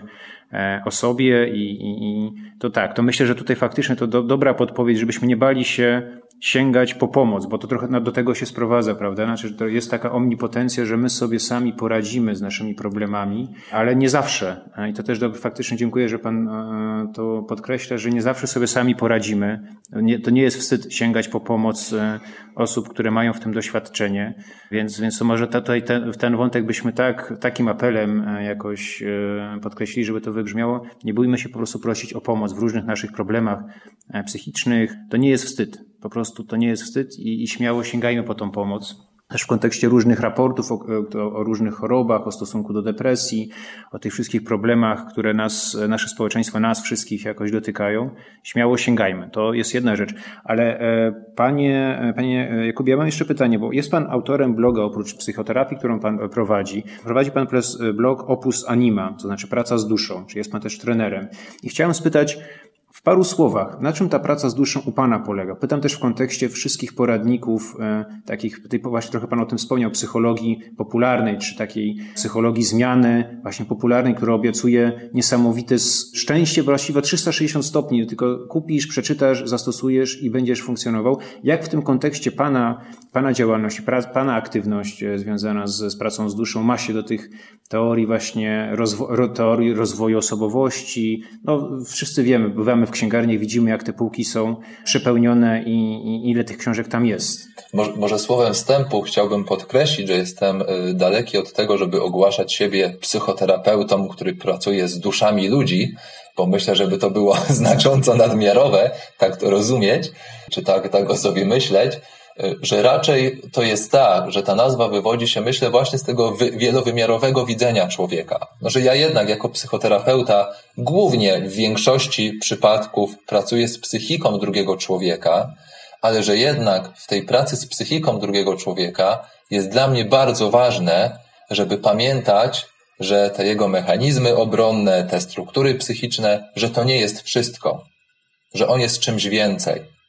o sobie i to tak, to myślę, że tutaj faktycznie to dobra podpowiedź, żebyśmy nie bali się sięgać po pomoc, bo to trochę do tego się sprowadza, prawda? Znaczy, że to jest taka omnipotencja, że my sobie sami poradzimy z naszymi problemami, ale nie zawsze. I to też faktycznie dziękuję, że Pan to podkreśla, że nie zawsze sobie sami poradzimy. To nie jest wstyd sięgać po pomoc osób, które mają w tym doświadczenie, więc to może ten wątek byśmy takim apelem jakoś podkreślili, żeby to wybrzmiało. Nie bójmy się po prostu prosić o pomoc w różnych naszych problemach psychicznych. To nie jest wstyd. Po prostu to nie jest wstyd i śmiało sięgajmy po tą pomoc. Też w kontekście różnych raportów o różnych chorobach, o stosunku do depresji, o tych wszystkich problemach, które nasze społeczeństwo, nas wszystkich jakoś dotykają. Śmiało sięgajmy. To jest jedna rzecz. Ale Panie Jakubie, ja mam jeszcze pytanie, bo jest Pan autorem bloga oprócz psychoterapii, którą Pan prowadzi. Prowadzi Pan blog Opus Anima, to znaczy praca z duszą, czy jest Pan też trenerem. I chciałem spytać, w paru słowach, na czym ta praca z duszą u Pana polega? Pytam też w kontekście wszystkich poradników, takich, właśnie trochę Pan o tym wspomniał, psychologii popularnej, czy takiej psychologii zmiany, właśnie popularnej, która obiecuje niesamowite szczęście, właściwie 360 stopni, tylko kupisz, przeczytasz, zastosujesz i będziesz funkcjonował. Jak w tym kontekście Pana działalność, Pana aktywność związana z pracą z duszą ma się do tych teorii właśnie teorii rozwoju osobowości? No, wszyscy wiemy, bywamy w księgarni, widzimy, jak te półki są przepełnione i ile tych książek tam jest. Może słowem wstępu chciałbym podkreślić, że jestem daleki od tego, żeby ogłaszać siebie psychoterapeutą, który pracuje z duszami ludzi, bo myślę, żeby to było znacząco nadmiarowe, tak to rozumieć, czy tak o sobie myśleć, że raczej to jest tak, że ta nazwa wywodzi się, myślę, właśnie z tego wielowymiarowego widzenia człowieka. No, że ja jednak jako psychoterapeuta głównie w większości przypadków pracuję z psychiką drugiego człowieka, ale że jednak w tej pracy z psychiką drugiego człowieka jest dla mnie bardzo ważne, żeby pamiętać, że te jego mechanizmy obronne, te struktury psychiczne, że to nie jest wszystko, że on jest czymś więcej.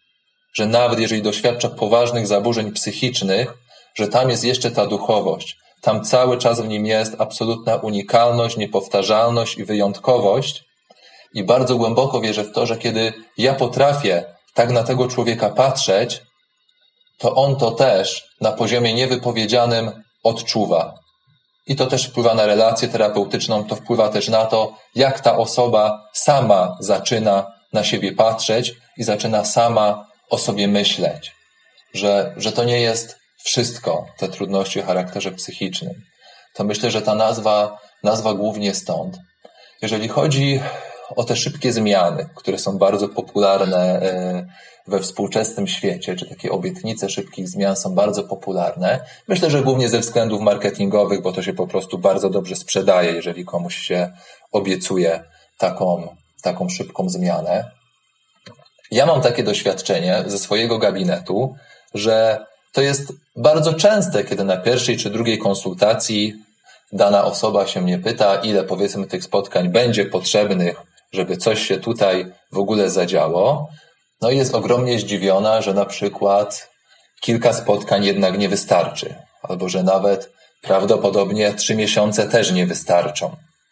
że nawet jeżeli doświadcza poważnych zaburzeń psychicznych, że tam jest jeszcze ta duchowość. Tam cały czas w nim jest absolutna unikalność, niepowtarzalność i wyjątkowość. I bardzo głęboko wierzę w to, że kiedy ja potrafię tak na tego człowieka patrzeć, to on to też na poziomie niewypowiedzianym odczuwa. I to też wpływa na relację terapeutyczną, to wpływa też na to, jak ta osoba sama zaczyna na siebie patrzeć i zaczyna sama o sobie myśleć. Że to nie jest wszystko, te trudności o charakterze psychicznym. To myślę, że ta nazwa głównie stąd. Jeżeli chodzi o te szybkie zmiany, które są bardzo popularne we współczesnym świecie, czy takie obietnice szybkich zmian są bardzo popularne. Myślę, że głównie ze względów marketingowych, bo to się po prostu bardzo dobrze sprzedaje, jeżeli komuś się obiecuje taką szybką zmianę. Ja mam takie doświadczenie ze swojego gabinetu, że to jest bardzo częste, kiedy na pierwszej czy drugiej konsultacji dana osoba się mnie pyta, ile powiedzmy tych spotkań będzie potrzebnych, żeby coś się tutaj w ogóle zadziało. No i jest ogromnie zdziwiona, że na przykład kilka spotkań jednak nie wystarczy, albo że nawet prawdopodobnie 3 miesiące też nie wystarczą.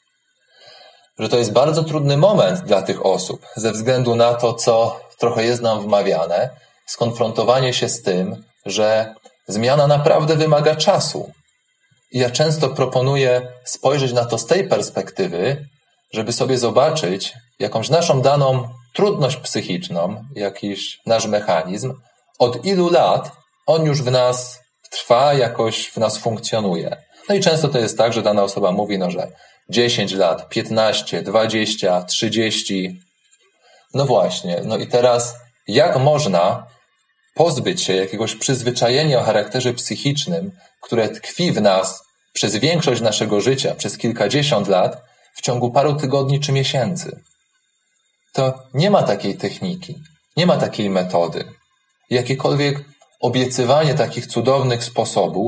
Że to jest bardzo trudny moment dla tych osób, ze względu na to, co trochę jest nam wmawiane, skonfrontowanie się z tym, że zmiana naprawdę wymaga czasu. I ja często proponuję spojrzeć na to z tej perspektywy, żeby sobie zobaczyć jakąś naszą daną trudność psychiczną, jakiś nasz mechanizm, od ilu lat on już w nas trwa, jakoś w nas funkcjonuje. No i często to jest tak, że dana osoba mówi, że 10 lat, 15, 20, 30. No właśnie, no i teraz jak można pozbyć się jakiegoś przyzwyczajenia o charakterze psychicznym, które tkwi w nas przez większość naszego życia, przez kilkadziesiąt lat, w ciągu paru tygodni czy miesięcy. To nie ma takiej techniki, nie ma takiej metody. Jakiekolwiek obiecywanie takich cudownych sposobów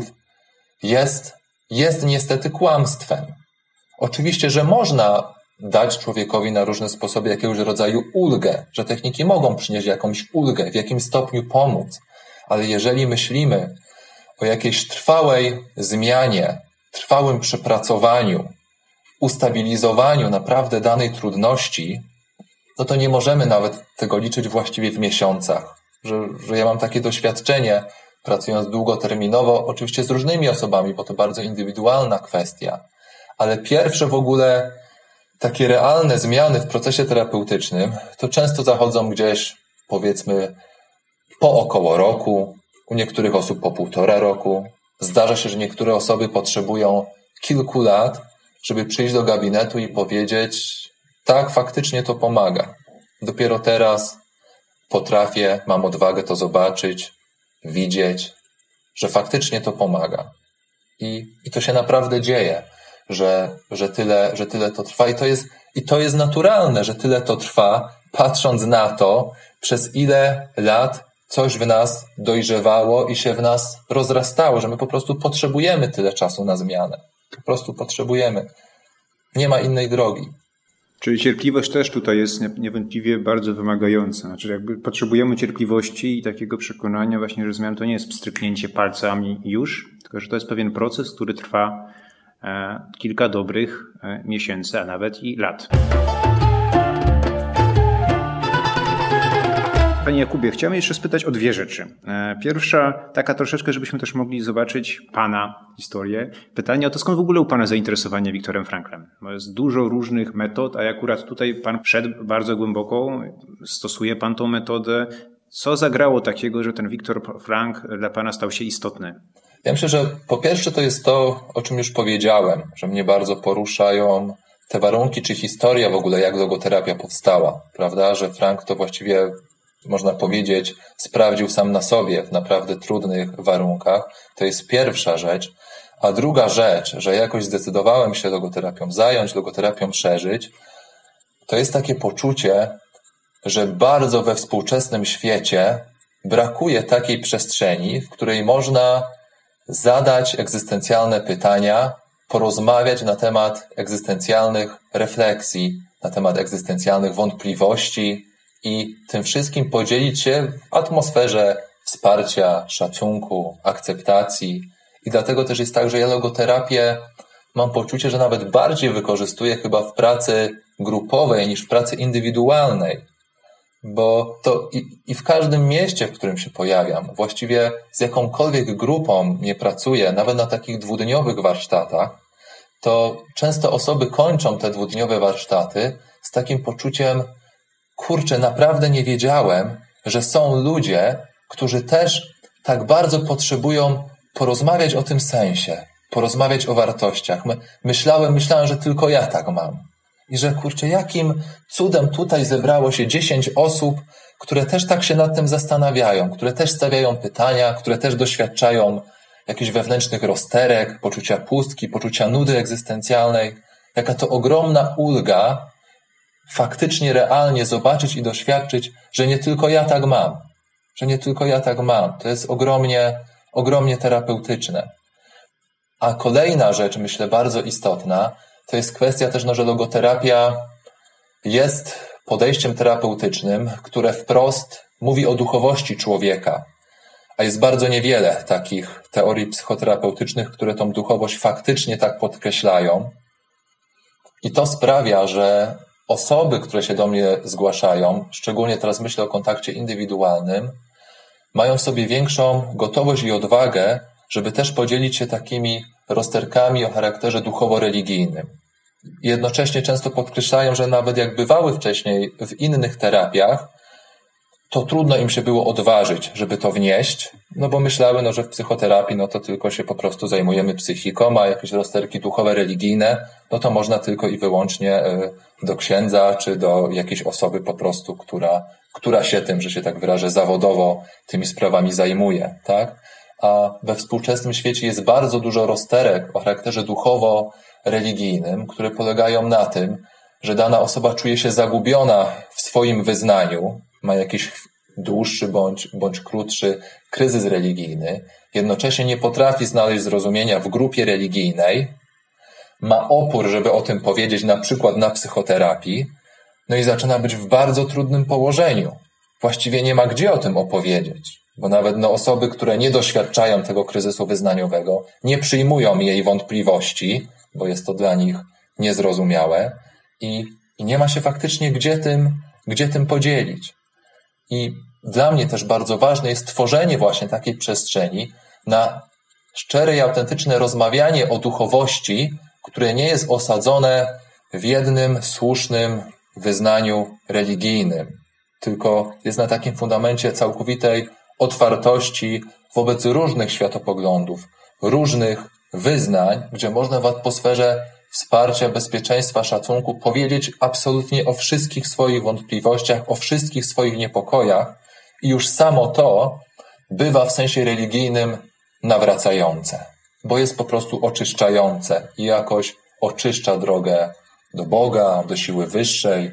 jest niestety kłamstwem. Oczywiście, że można dać człowiekowi na różne sposoby jakiegoś rodzaju ulgę, że techniki mogą przynieść jakąś ulgę, w jakimś stopniu pomóc, ale jeżeli myślimy o jakiejś trwałej zmianie, trwałym przepracowaniu, ustabilizowaniu naprawdę danej trudności, no to nie możemy nawet tego liczyć właściwie w miesiącach. Że ja mam takie doświadczenie, pracując długoterminowo, oczywiście z różnymi osobami, bo to bardzo indywidualna kwestia, ale pierwsze w ogóle takie realne zmiany w procesie terapeutycznym to często zachodzą gdzieś, powiedzmy, po około roku, u niektórych osób po 1,5 roku. Zdarza się, że niektóre osoby potrzebują kilku lat, żeby przyjść do gabinetu i powiedzieć, tak, faktycznie to pomaga. Dopiero teraz mam odwagę to zobaczyć, widzieć, że faktycznie to pomaga. I to się naprawdę dzieje, że tyle to trwa. I to jest naturalne, że tyle to trwa, patrząc na to, przez ile lat coś w nas dojrzewało i się w nas rozrastało, że my po prostu potrzebujemy tyle czasu na zmianę. Po prostu potrzebujemy. Nie ma innej drogi. Czyli cierpliwość też tutaj jest niewątpliwie bardzo wymagająca. Znaczy jakby potrzebujemy cierpliwości i takiego przekonania właśnie, że zmiana to nie jest pstryknięcie palcami już, tylko że to jest pewien proces, który trwa kilka dobrych miesięcy, a nawet i lat. Panie Jakubie, chciałem jeszcze spytać o 2 rzeczy. Pierwsza, taka troszeczkę, żebyśmy też mogli zobaczyć Pana historię. Pytanie o to, skąd w ogóle u Pana zainteresowanie Wiktorem Franklem? Bo jest dużo różnych metod, a akurat tutaj Pan wszedł bardzo głęboko, stosuje Pan tą metodę. Co zagrało takiego, że ten Viktor Frankl dla Pana stał się istotny? Ja myślę, że po pierwsze to jest to, o czym już powiedziałem, że mnie bardzo poruszają te warunki, czy historia w ogóle, jak logoterapia powstała, prawda? Że Frankl to właściwie, można powiedzieć, sprawdził sam na sobie w naprawdę trudnych warunkach. To jest pierwsza rzecz. A druga rzecz, że jakoś zdecydowałem się logoterapią zająć, logoterapią szerzyć, to jest takie poczucie, że bardzo we współczesnym świecie brakuje takiej przestrzeni, w której można zadać egzystencjalne pytania, porozmawiać na temat egzystencjalnych refleksji, na temat egzystencjalnych wątpliwości i tym wszystkim podzielić się w atmosferze wsparcia, szacunku, akceptacji. I dlatego też jest tak, że ja logoterapię mam poczucie, że nawet bardziej wykorzystuję chyba w pracy grupowej niż w pracy indywidualnej. Bo to i w każdym mieście, w którym się pojawiam, właściwie z jakąkolwiek grupą nie pracuję, nawet na takich dwudniowych warsztatach, to często osoby kończą te dwudniowe warsztaty z takim poczuciem, kurczę, naprawdę nie wiedziałem, że są ludzie, którzy też tak bardzo potrzebują porozmawiać o tym sensie, porozmawiać o wartościach. Myślałem, że tylko ja tak mam. I że kurczę, jakim cudem tutaj zebrało się 10 osób, które też tak się nad tym zastanawiają, które też stawiają pytania, które też doświadczają jakichś wewnętrznych rozterek, poczucia pustki, poczucia nudy egzystencjalnej. Jaka to ogromna ulga faktycznie, realnie zobaczyć i doświadczyć, że nie tylko ja tak mam. Że nie tylko ja tak mam. To jest ogromnie terapeutyczne. A kolejna rzecz, myślę, bardzo istotna, to jest kwestia też, że logoterapia jest podejściem terapeutycznym, które wprost mówi o duchowości człowieka. A jest bardzo niewiele takich teorii psychoterapeutycznych, które tą duchowość faktycznie tak podkreślają. I to sprawia, że osoby, które się do mnie zgłaszają, szczególnie teraz myślę o kontakcie indywidualnym, mają w sobie większą gotowość i odwagę, żeby też podzielić się takimi rozterkami o charakterze duchowo-religijnym. I jednocześnie często podkreślają, że nawet jak bywały wcześniej w innych terapiach, to trudno im się było odważyć, żeby to wnieść, bo myślały, że w psychoterapii to tylko się po prostu zajmujemy psychiką, a jakieś rozterki duchowe, religijne, to można tylko i wyłącznie do księdza, czy do jakiejś osoby po prostu, która się tym, że się tak wyrażę, zawodowo tymi sprawami zajmuje, tak? A we współczesnym świecie jest bardzo dużo rozterek o charakterze duchowo-religijnym, które polegają na tym, że dana osoba czuje się zagubiona w swoim wyznaniu, ma jakiś dłuższy bądź krótszy kryzys religijny, jednocześnie nie potrafi znaleźć zrozumienia w grupie religijnej, ma opór, żeby o tym powiedzieć, na przykład na psychoterapii, i zaczyna być w bardzo trudnym położeniu. Właściwie nie ma gdzie o tym opowiedzieć, bo nawet osoby, które nie doświadczają tego kryzysu wyznaniowego, nie przyjmują jej wątpliwości, bo jest to dla nich niezrozumiałe i nie ma się faktycznie gdzie tym podzielić. I dla mnie też bardzo ważne jest tworzenie właśnie takiej przestrzeni na szczere i autentyczne rozmawianie o duchowości, które nie jest osadzone w jednym słusznym wyznaniu religijnym, tylko jest na takim fundamencie całkowitej otwartości wobec różnych światopoglądów, różnych wyznań, gdzie można w atmosferze wsparcia, bezpieczeństwa, szacunku powiedzieć absolutnie o wszystkich swoich wątpliwościach, o wszystkich swoich niepokojach i już samo to bywa w sensie religijnym nawracające, bo jest po prostu oczyszczające i jakoś oczyszcza drogę do Boga, do siły wyższej,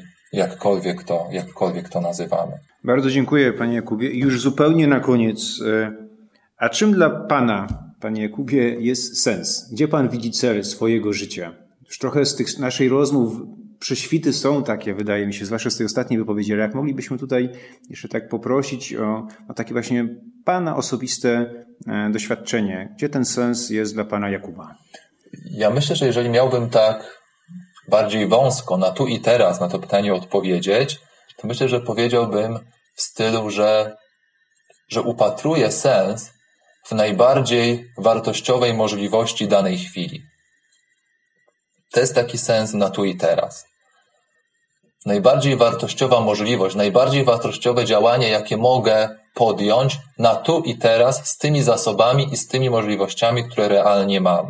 jakkolwiek to nazywamy. Bardzo dziękuję, panie Jakubie. I już zupełnie na koniec, a czym dla pana, panie Jakubie, jest sens? Gdzie pan widzi cel swojego życia? Już trochę z tych naszej rozmów prześwity są takie, wydaje mi się, zwłaszcza z tej ostatniej wypowiedzi, ale jak moglibyśmy tutaj jeszcze tak poprosić o takie właśnie pana osobiste doświadczenie. Gdzie ten sens jest dla pana Jakuba? Ja myślę, że jeżeli miałbym tak bardziej wąsko na tu i teraz na to pytanie odpowiedzieć, to myślę, że powiedziałbym w stylu, że upatruję sens w najbardziej wartościowej możliwości danej chwili. To jest taki sens na tu i teraz. Najbardziej wartościowa możliwość, najbardziej wartościowe działanie, jakie mogę podjąć na tu i teraz z tymi zasobami i z tymi możliwościami, które realnie mam.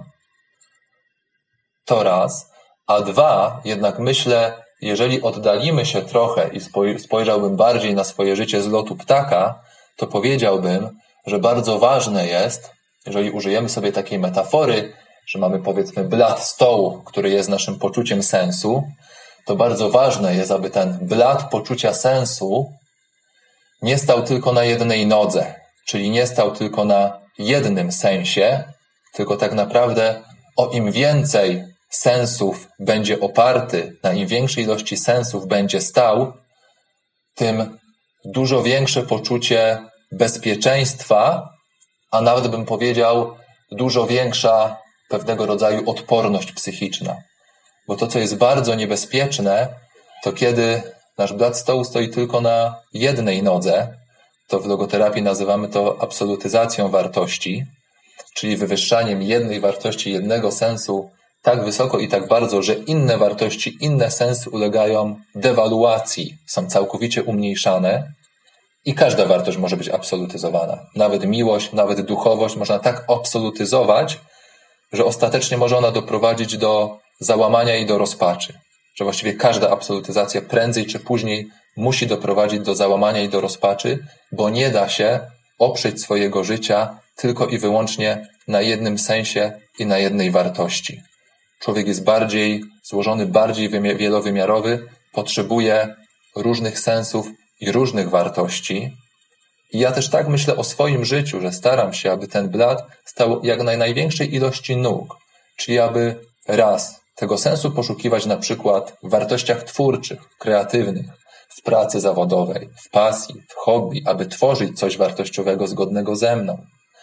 To raz. A dwa, jednak myślę, jeżeli oddalimy się trochę i spojrzałbym bardziej na swoje życie z lotu ptaka, to powiedziałbym, że bardzo ważne jest, jeżeli użyjemy sobie takiej metafory, że mamy powiedzmy blat stołu, który jest naszym poczuciem sensu, to bardzo ważne jest, aby ten blat poczucia sensu nie stał tylko na jednej nodze, czyli nie stał tylko na jednym sensie, tylko tak naprawdę o im więcej sensów będzie oparty, na im większej ilości sensów będzie stał, tym dużo większe poczucie bezpieczeństwa, a nawet bym powiedział dużo większa pewnego rodzaju odporność psychiczna. Bo to, co jest bardzo niebezpieczne, to kiedy nasz blat stołu stoi tylko na jednej nodze, to w logoterapii nazywamy to absolutyzacją wartości, czyli wywyższaniem jednej wartości, jednego sensu tak wysoko i tak bardzo, że inne wartości, inne sensy ulegają dewaluacji, są całkowicie umniejszane i każda wartość może być absolutyzowana. Nawet miłość, nawet duchowość można tak absolutyzować, że ostatecznie może ona doprowadzić do załamania i do rozpaczy. Że właściwie każda absolutyzacja prędzej czy później musi doprowadzić do załamania i do rozpaczy, bo nie da się oprzeć swojego życia tylko i wyłącznie na jednym sensie i na jednej wartości. Człowiek jest bardziej złożony, bardziej wielowymiarowy, potrzebuje różnych sensów i różnych wartości. I ja też tak myślę o swoim życiu, że staram się, aby ten blat stał jak na największej ilości nóg, czyli aby raz tego sensu poszukiwać na przykład w wartościach twórczych, kreatywnych, w pracy zawodowej, w pasji, w hobby, aby tworzyć coś wartościowego zgodnego ze mną.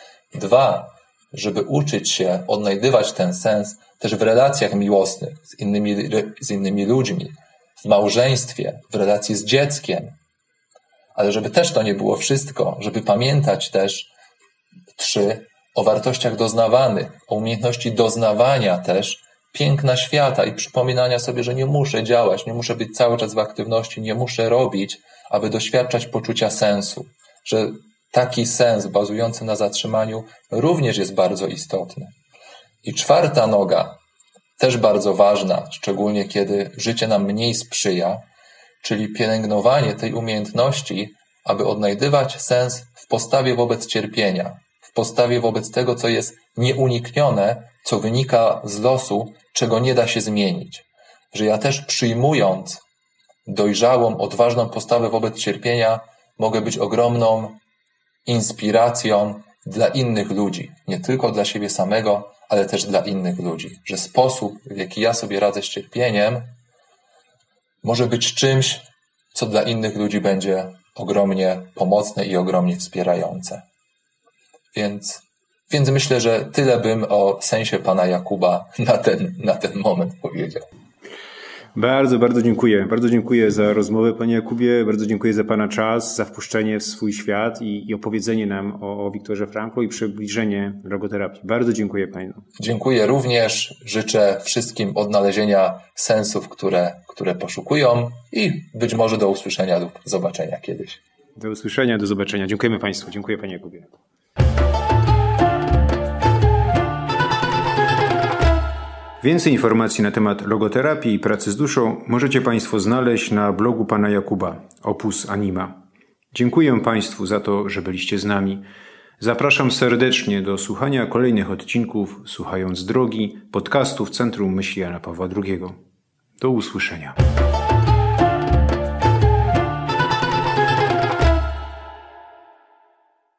2, żeby uczyć się odnajdywać ten sens też w relacjach miłosnych z innymi ludźmi, w małżeństwie, w relacji z dzieckiem. Ale żeby też to nie było wszystko, żeby pamiętać też 3, o wartościach doznawanych, o umiejętności doznawania też piękna świata i przypominania sobie, że nie muszę działać, nie muszę być cały czas w aktywności, nie muszę robić, aby doświadczać poczucia sensu, że taki sens bazujący na zatrzymaniu również jest bardzo istotny. I 4 noga, też bardzo ważna, szczególnie kiedy życie nam mniej sprzyja, czyli pielęgnowanie tej umiejętności, aby odnajdywać sens w postawie wobec cierpienia, w postawie wobec tego, co jest nieuniknione, co wynika z losu, czego nie da się zmienić. Że ja też przyjmując dojrzałą, odważną postawę wobec cierpienia, mogę być ogromną inspiracją dla innych ludzi. Nie tylko dla siebie samego, ale też dla innych ludzi. Że sposób, w jaki ja sobie radzę z cierpieniem, może być czymś, co dla innych ludzi będzie ogromnie pomocne i ogromnie wspierające. Więc myślę, że tyle bym o sensie pana Jakuba na ten moment powiedział. Bardzo, bardzo dziękuję. Bardzo dziękuję za rozmowę, panie Jakubie. Bardzo dziękuję za pana czas, za wpuszczenie w swój świat i opowiedzenie nam o Wiktorze Franklu i przybliżenie logoterapii. Bardzo dziękuję panu. Dziękuję również. Życzę wszystkim odnalezienia sensów, które poszukują i być może do usłyszenia lub zobaczenia kiedyś. Do usłyszenia, do zobaczenia. Dziękujemy państwu. Dziękuję panie Jakubie. Więcej informacji na temat logoterapii i pracy z duszą możecie państwo znaleźć na blogu pana Jakuba, Opus Anima. Dziękuję państwu za to, że byliście z nami. Zapraszam serdecznie do słuchania kolejnych odcinków Słuchając Drogi, podcastów Centrum Myśli Jana Pawła II. Do usłyszenia.